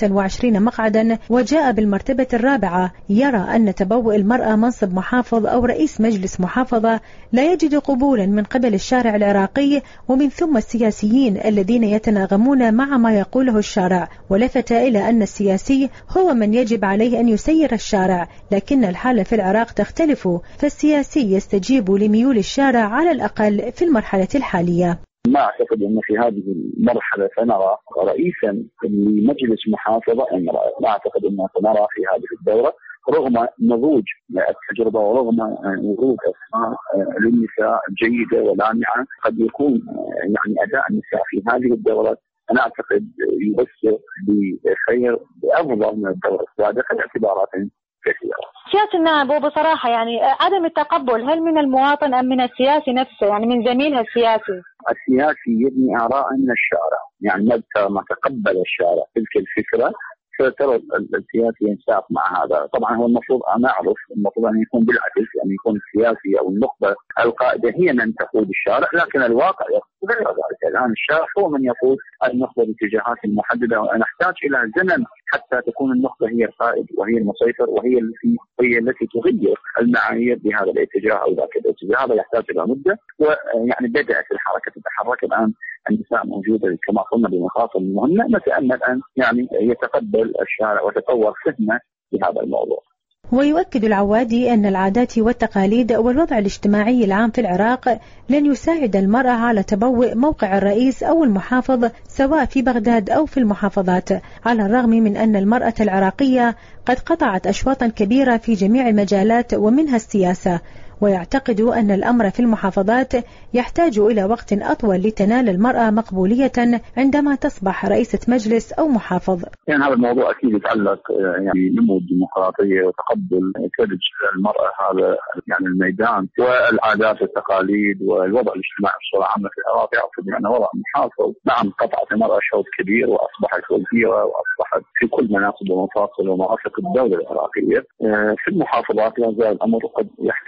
G: 28 مقعدا وجاء بالمرتبة الرابعة، يرى أن تبوء المرأة منصب محافظ أو رئيس مجلس محافظة لا يجد قبولا من قبل الشارع العراقي ومن ثم السياسيين الذين يتناغمون مع ما يقوله الشارع. ولفت إلى أن السياسي هو من يجب عليه أن يسير الشارع، لكن الحالة في العراق تختلف، فالسياسي يستجيب لميول الشارع على الأقل في المرحلة الحالية.
I: ما أعتقد أن في هذه المرحلة سنرى رئيسا لمجلس محافظة امرأة. ما أعتقد أن سنرى في هذه الدورة رغم نضوج التجربة ورغم ورود أسماء للنساء جيدة ولامعة. قد يكون يعني أداء النساء في هذه الدورة أنا أعتقد يبشر بخير أفضل من الدورة السابقة لاعتبارات كثيرة.
J: سياسة النائب وبصراحة يعني عدم التقبل هل من المواطن أم من السياسي نفسه، يعني من زميلها السياسي؟
I: السياسي يبني آراء من الشارع، يعني ما تقبل الشارع تلك الفكرة فترى السياسي ينساق مع هذا. طبعا هو المفروض أنا أعرف المفروض أن يكون بالعكس، أن يكون السياسي أو النخبة القائدة هي من تقود الشارع، لكن الواقع غير ذلك. الآن الشارع هو من يقود النخبة باتجاهات محددة، ونحتاج إلى زمن حتى تكون النخبة هي القائد وهي المسيطر وهي التي تغير المعايير بهذا الاتجاه أو ذاك الاتجاه. هذا يحتاج إلى مدة، ويعني بدأت الحركة تتحرك الآن. النساء موجودة كما قلنا بمخاطر مهمة، نتأمل أن يعني يتقبل الشارع وتطور فهمه بهذا الموضوع.
G: ويؤكد العوادي أن العادات والتقاليد والوضع الاجتماعي العام في العراق لن يساعد المرأة على تبوء موقع الرئيس أو المحافظ سواء في بغداد أو في المحافظات، على الرغم من أن المرأة العراقية قد قطعت أشواطا كبيرة في جميع المجالات ومنها السياسة. ويعتقد أن الأمر في المحافظات يحتاج إلى وقت أطول لتنال المرأة مقبولية عندما تصبح رئيسة مجلس أو محافظ.
I: يعني هذا الموضوع أكيد يتعلق يعني نمو الديمقراطية وتقبل كدج المرأة هذا يعني الميدان، والعادات والتقاليد والوضع الاجتماعي بصورة عامة في العراق. يعتقد أن وضع محافظ نعم قطعت المرأة شوط كبير وأصبحت وزيرة وأصبحت في كل مناصب ومفاصل ومرافق الدولة العراقية. في المحافظات لا زال الأمر قد يحتاج إلى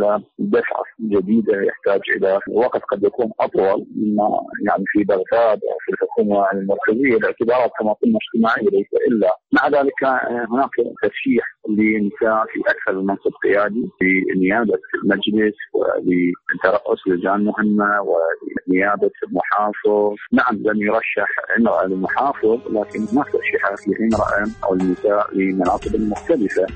I: إلى دفعة جديدة، يحتاج إلى وقت قد يكون أطول مما يعني في بغداد أو في الحكومة المركزية لاعتبارات كما قلنا اجتماعية ليس إلا. مع ذلك هناك ترشيح لنساء في أكثر من منصب قيادي بنيابة المجلس ولترأس لجان مهمة ونيابة المحافظ. نعم لم يرشح امرأة للمحافظ، لكن هناك ترشيحات لامرأة أو النساء لمناصب مختلفة.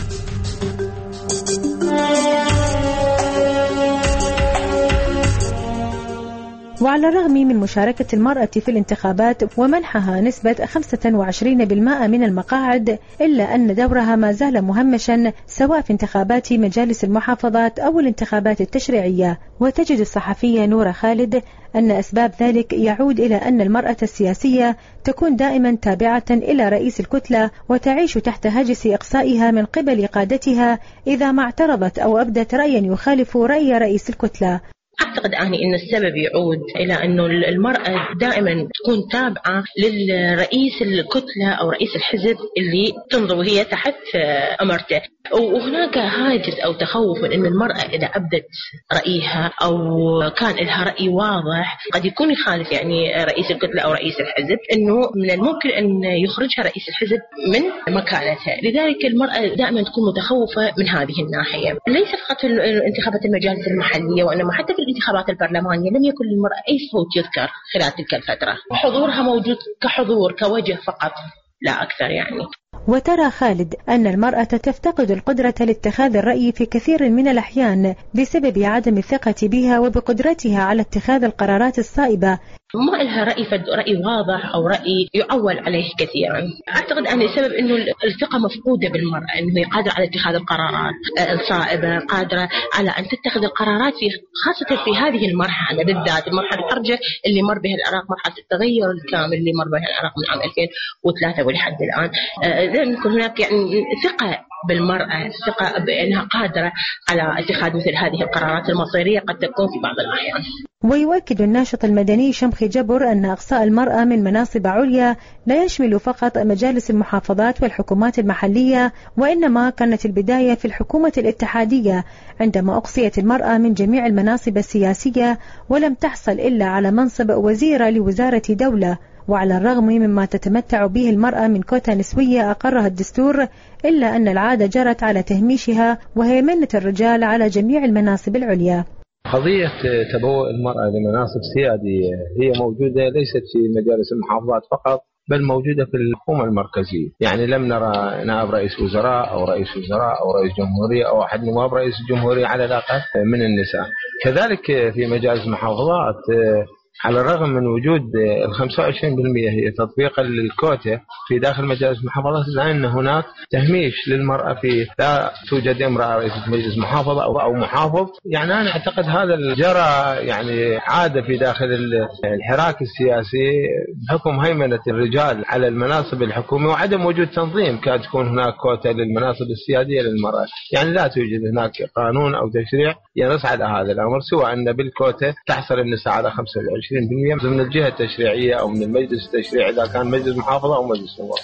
G: وعلى الرغم من مشاركة المرأة في الانتخابات ومنحها نسبة 25% من المقاعد، إلا أن دورها ما زال مهمشا سواء في انتخابات مجالس المحافظات أو الانتخابات التشريعية. وتجد الصحفية نورة خالد أن أسباب ذلك يعود إلى أن المرأة السياسية تكون دائما تابعة إلى رئيس الكتلة وتعيش تحت هاجس إقصائها من قبل قادتها إذا ما اعترضت أو أبدت رأيا يخالف رأي رئيس الكتلة.
B: أعتقد أن السبب يعود إلى أنه المرأة دائما تكون تابعة للرئيس الكتلة أو رئيس الحزب اللي تنظر وهي تحت أمرته، وهناك هاجس أو تخوف من أن المرأة إذا أبدت رأيها أو كان لها رأي واضح قد يكون يخالف يعني رئيس الكتلة أو رئيس الحزب، أنه من الممكن أن يخرجها رئيس الحزب من مكانتها. لذلك المرأة دائما تكون متخوفة من هذه الناحية، ليس فقط في انتخابات المجالس المحلية وإنما حتى في الانتخابات البرلمانية لم يكن للمرأة أي صوت يذكر خلال تلك الفترة. حضورها موجود كحضور كوجه فقط لا أكثر يعني.
G: وترى خالد أن المرأة تفتقد القدرة لاتخاذ الرأي في كثير من الأحيان بسبب عدم الثقة بها وبقدرتها على اتخاذ القرارات الصائبة.
B: ما لها رأي واضح أو رأي يعول عليه كثيرا. أعتقد أن السبب أنه الثقة مفقودة بالمرأة، أنه هي قادرة على اتخاذ القرارات الصائبة، قادرة على أن تتخذ القرارات في خاصة في هذه المرحلة بالذات، المرحلة الحرجة اللي مر بها العراق، مرحلة التغير الكامل اللي مر بها العراق من عام 2003 ولحد الآن. لم يكن هناك يعني ثقة بالمرأة، ثقة بأنها قادرة على اتخاذ مثل هذه القرارات المصيرية قد تكون في بعض الأحيان.
G: ويؤكد الناشط المدني شمخي جبر أن إقصاء المرأة من مناصب عليا لا يشمل فقط مجالس المحافظات والحكومات المحلية، وإنما كانت البداية في الحكومة الاتحادية عندما أقصيت المرأة من جميع المناصب السياسية ولم تحصل إلا على منصب وزيرة لوزارة دولة. وعلى الرغم مما تتمتع به المرأة من كوتا نسوية أقرها الدستور، إلا أن العادة جرت على تهميشها وهيمنة الرجال على جميع المناصب العليا.
R: قضية تبوء المرأة لمناصب سيادية هي موجودة ليست في مجالس المحافظات فقط، بل موجودة في الحكومة المركزية. يعني لم نرى نائب رئيس وزراء أو رئيس وزراء أو رئيس جمهورية أو أحد نواب رئيس الجمهورية على الأقل من النساء. كذلك في مجالس المحافظات على الرغم من وجود 25% هي تطبيقا للكوتا في داخل مجالس المحافظات، لأن هناك تهميش للمرأة في لا توجد امرأة رئيسة مجلس محافظة أو محافظ. يعني أنا أعتقد هذا الجرى يعني عادة في داخل الحراك السياسي بحكم هيمنة الرجال على المناصب الحكومية وعدم وجود تنظيم. كانت تكون هناك كوتا للمناصب السيادية للمرأة، يعني لا توجد هناك قانون أو تشريع ينص على هذا الأمر، سوى أن بالكوتا تحصل النساء على 25% من الجهة التشريعية أو من المجلس التشريعي إذا كان مجلس محافظة أو مجلس نواب.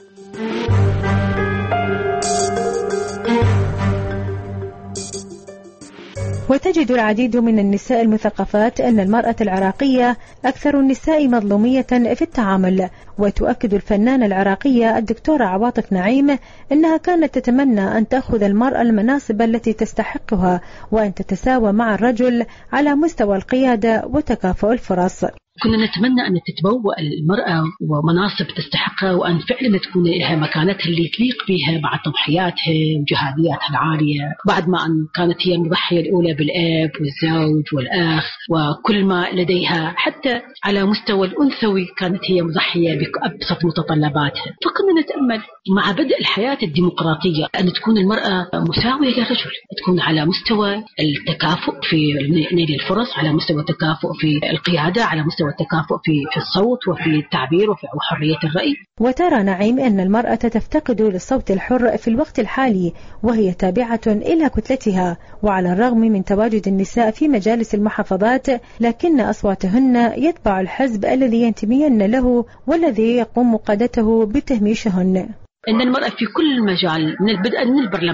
G: وتجد العديد من النساء المثقفات أن المرأة العراقية أكثر النساء مظلومية في التعامل. وتؤكد الفنانة العراقية الدكتورة عواطف نعيم أنها كانت تتمنى أن تأخذ المرأة المناصب التي تستحقها وأن تتساوى مع الرجل على مستوى القيادة وتكافؤ الفرص.
K: كنا نتمنى أن تتبوأ المرأة ومناصب تستحقها، وأن فعلا تكون لها مكانتها اللي تليق بها بعد تضحياتها وجهادياتها العالية، بعد ما أن كانت هي المضحية الأولى بالأب والزوج والأخ وكل ما لديها، حتى على مستوى الأنثوي كانت هي مضحية بأبسط متطلباتها. فكنا نتأمل مع بدء الحياة الديمقراطية أن تكون المرأة مساوية للرجل، تكون على مستوى التكافؤ في نيل الفرص، على مستوى التكافؤ في القيادة، على مستوى التكافؤ في الصوت وفي التعبير وحرية الرأي.
G: وترى نعيم أن المرأة تفتقد للصوت الحر في الوقت الحالي وهي تابعة إلى كتلتها، وعلى الرغم من تواجد النساء في مجالس المحافظات لكن أصواتهن يتبع الحزب الذي ينتمين له والذي يقوم قادته بتهميشهن.
K: إن المرأة في كل مجال من البدء من البرلمان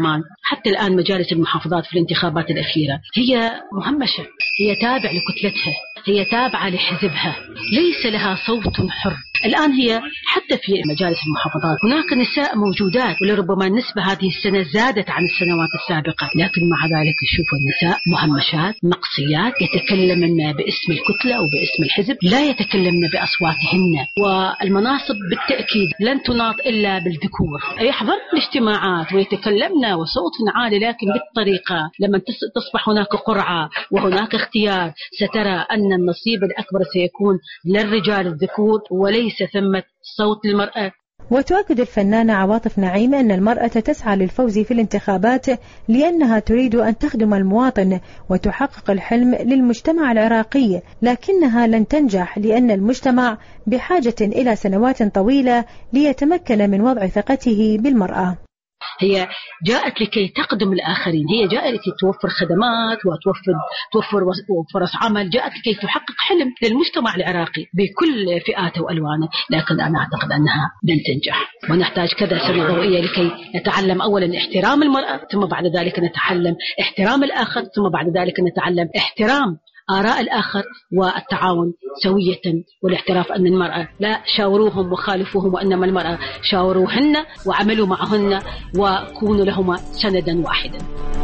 K: حتى الآن مجالس المحافظات في الانتخابات الأخيرة هي مهمشة، هي تابعة لكتلتها، هي تابعة لحزبها، ليس لها صوت حر. الآن هي حتى في مجالس المحافظات هناك نساء موجودات، ولربما النسبة هذه السنة زادت عن السنوات السابقة، لكن مع ذلك نشوف النساء مهمشات مقصيات، يتكلمن باسم الكتلة أو باسم الحزب، لا يتكلمن بأصواتهن. والمناصب بالتأكيد لن تناط إلا بالذكور، يحضرن الاجتماعات ويتكلمن وصوت عالي، لكن بالطريقة لما تصبح هناك قرعة وهناك اختيار سترى أن النصيب الأكبر سيكون للرجال الذكور وليس ثمة صوت المرأة.
G: وتؤكد الفنانة عواطف نعيم أن المرأة تسعى للفوز في الانتخابات لأنها تريد أن تخدم المواطن وتحقق الحلم للمجتمع العراقي، لكنها لن تنجح لأن المجتمع بحاجة إلى سنوات طويلة ليتمكن من وضع ثقته بالمرأة.
K: هي جاءت لكي تخدم الآخرين، هي جاءت لكي توفر خدمات وتوفر فرص عمل، جاءت لكي تحقق حلم للمجتمع العراقي بكل فئاته وألوانه، لكن أنا أعتقد أنها لن تنجح. ونحتاج كذا سنة ضوئية لكي نتعلم أولا احترام المرأة، ثم بعد ذلك نتعلم احترام الآخر، ثم بعد ذلك نتعلم احترام آراء الآخر والتعاون سوية، والاعتراف أن المرأة لا شاوروهم وخالفوهم، وإنما المرأة شاوروهن وعملوا معهن وكونوا لهما سندا واحدا.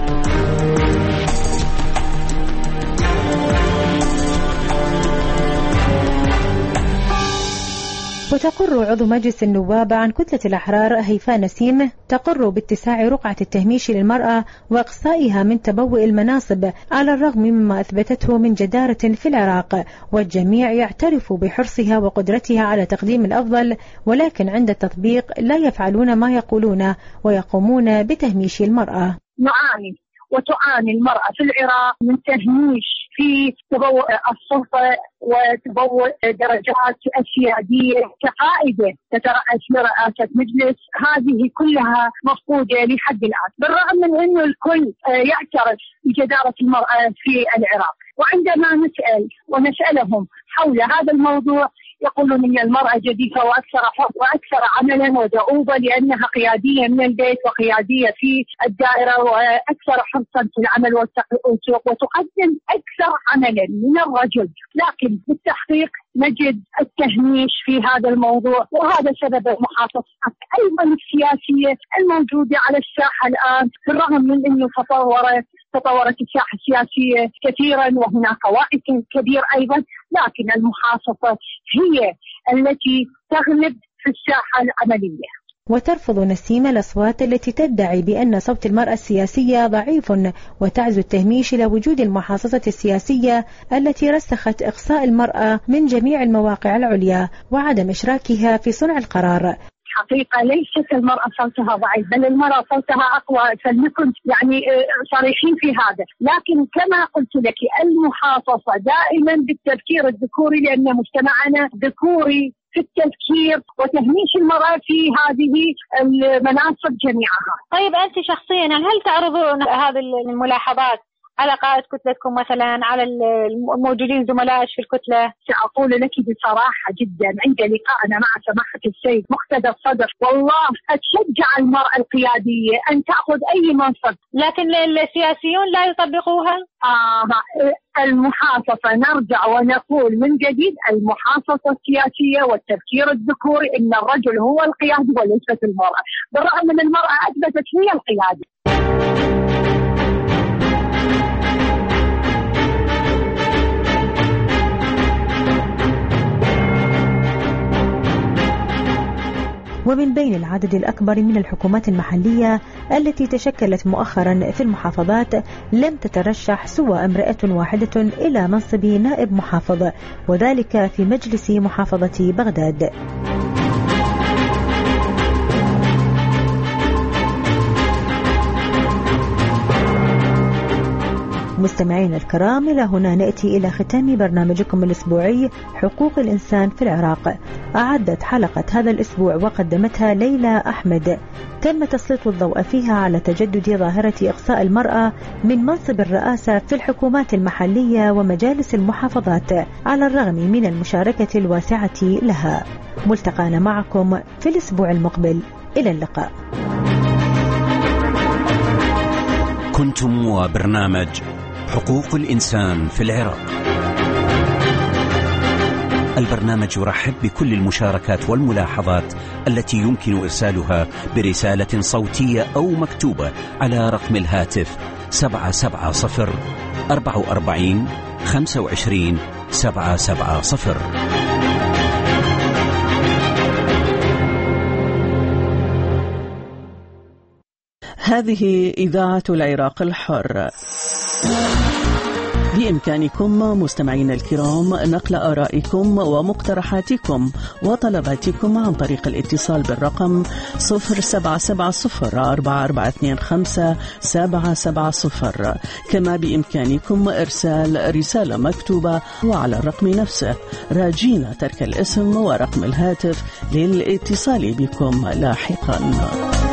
G: وتقر عضو مجلس النواب عن كتلة الأحرار هيفاء نسيم تقر باتساع رقعة التهميش للمرأة وإقصائها من تبوء المناصب على الرغم مما أثبتته من جدارة في العراق، والجميع يعترف بحرصها وقدرتها على تقديم الأفضل، ولكن عند التطبيق لا يفعلون ما يقولون ويقومون بتهميش المرأة.
L: نعاني وتعاني المرأة في العراق من تهميش في تبوء السلطة وتبوء درجات السيادية كقائدة تترأس لرئاسة مجلس، هذه كلها مفقودة لحد الآن، بالرغم من أنه الكل يعترف بجدارة المرأة في العراق. وعندما نسأل ونسألهم حول هذا الموضوع يقولون أن المرأة جديدة وأكثر حب وأكثر عملا ودؤوبة لأنها قيادية من البيت وقيادية في الدائرة وأكثر حرصا في العمل وتقدم أكثر عملا من الرجل، لكن بالتحقيق نجد التهميش في هذا الموضوع، وهذا سبب المحافظات أيضا السياسية الموجودة على الساحة الآن، بالرغم من أنه تطورت الساحة السياسية كثيرا وهناك وعي كبير أيضا، لكن المحافظة هي التي تغلب في الساحة العملية.
G: وترفض نسيم الأصوات التي تدعي بأن صوت المرأة السياسية ضعيف، وتعزو التهميش إلى وجود المحافظة السياسية التي رسخت إقصاء المرأة من جميع المواقع العليا وعدم إشراكها في صنع القرار.
L: حقيقة ليست المرأة صوتها ضعيف، بل المرأة صوتها أقوى، فلنكن صريحين في هذا. لكن كما قلت لك المحافظة دائما بالتفكير الذكوري، لأن مجتمعنا ذكوري في التفكير وتهميش المرأة في هذه المناصب جميعها.
J: طيب أنت شخصيا هل تعرضون هذه الملاحظات على قائد كتلتكم مثلا، على الموجودين زملائك في الكتلة؟
L: سأقول لك بصراحة جدا عند لقائنا مع سماحة السيد مقتدى الصدر، والله أتشجع المرأة القيادية أن تأخذ أي منصب،
J: لكن السياسيون لا يطبقوها.
L: المحافظة نرجع ونقول من جديد المحافظة السياسية والتفكير الذكوري إن الرجل هو القيادي وليست المرأة، بالرغم من المرأة أثبتت هي القيادي.
G: ومن بين العدد الأكبر من الحكومات المحلية التي تشكلت مؤخرا في المحافظات لم تترشح سوى امرأة واحدة إلى منصب نائب محافظ، وذلك في مجلس محافظة بغداد. مستمعين الكرام، إلى هنا نأتي إلى ختام برنامجكم الأسبوعي حقوق الإنسان في العراق. أعدت حلقة هذا الأسبوع وقدمتها ليلى أحمد. تم تسليط الضوء فيها على تجدد ظاهرة إقصاء المرأة من منصب الرئاسة في الحكومات المحلية ومجالس المحافظات على الرغم من المشاركة الواسعة لها. ملتقانا معكم في الأسبوع المقبل، إلى اللقاء.
F: كنتم وبرنامج حقوق الإنسان في العراق. البرنامج يرحب بكل المشاركات والملاحظات التي يمكن إرسالها برسالة صوتية أو مكتوبة على رقم الهاتف 770 44 25 770.
E: هذه إذاعة العراق الحر. بإمكانكم مستمعينا الكرام نقل آرائكم ومقترحاتكم وطلباتكم عن طريق الاتصال بالرقم 0770-4425-770. كما بإمكانكم إرسال رسالة مكتوبة وعلى الرقم نفسه، راجين ترك الاسم ورقم الهاتف للاتصال بكم لاحقا.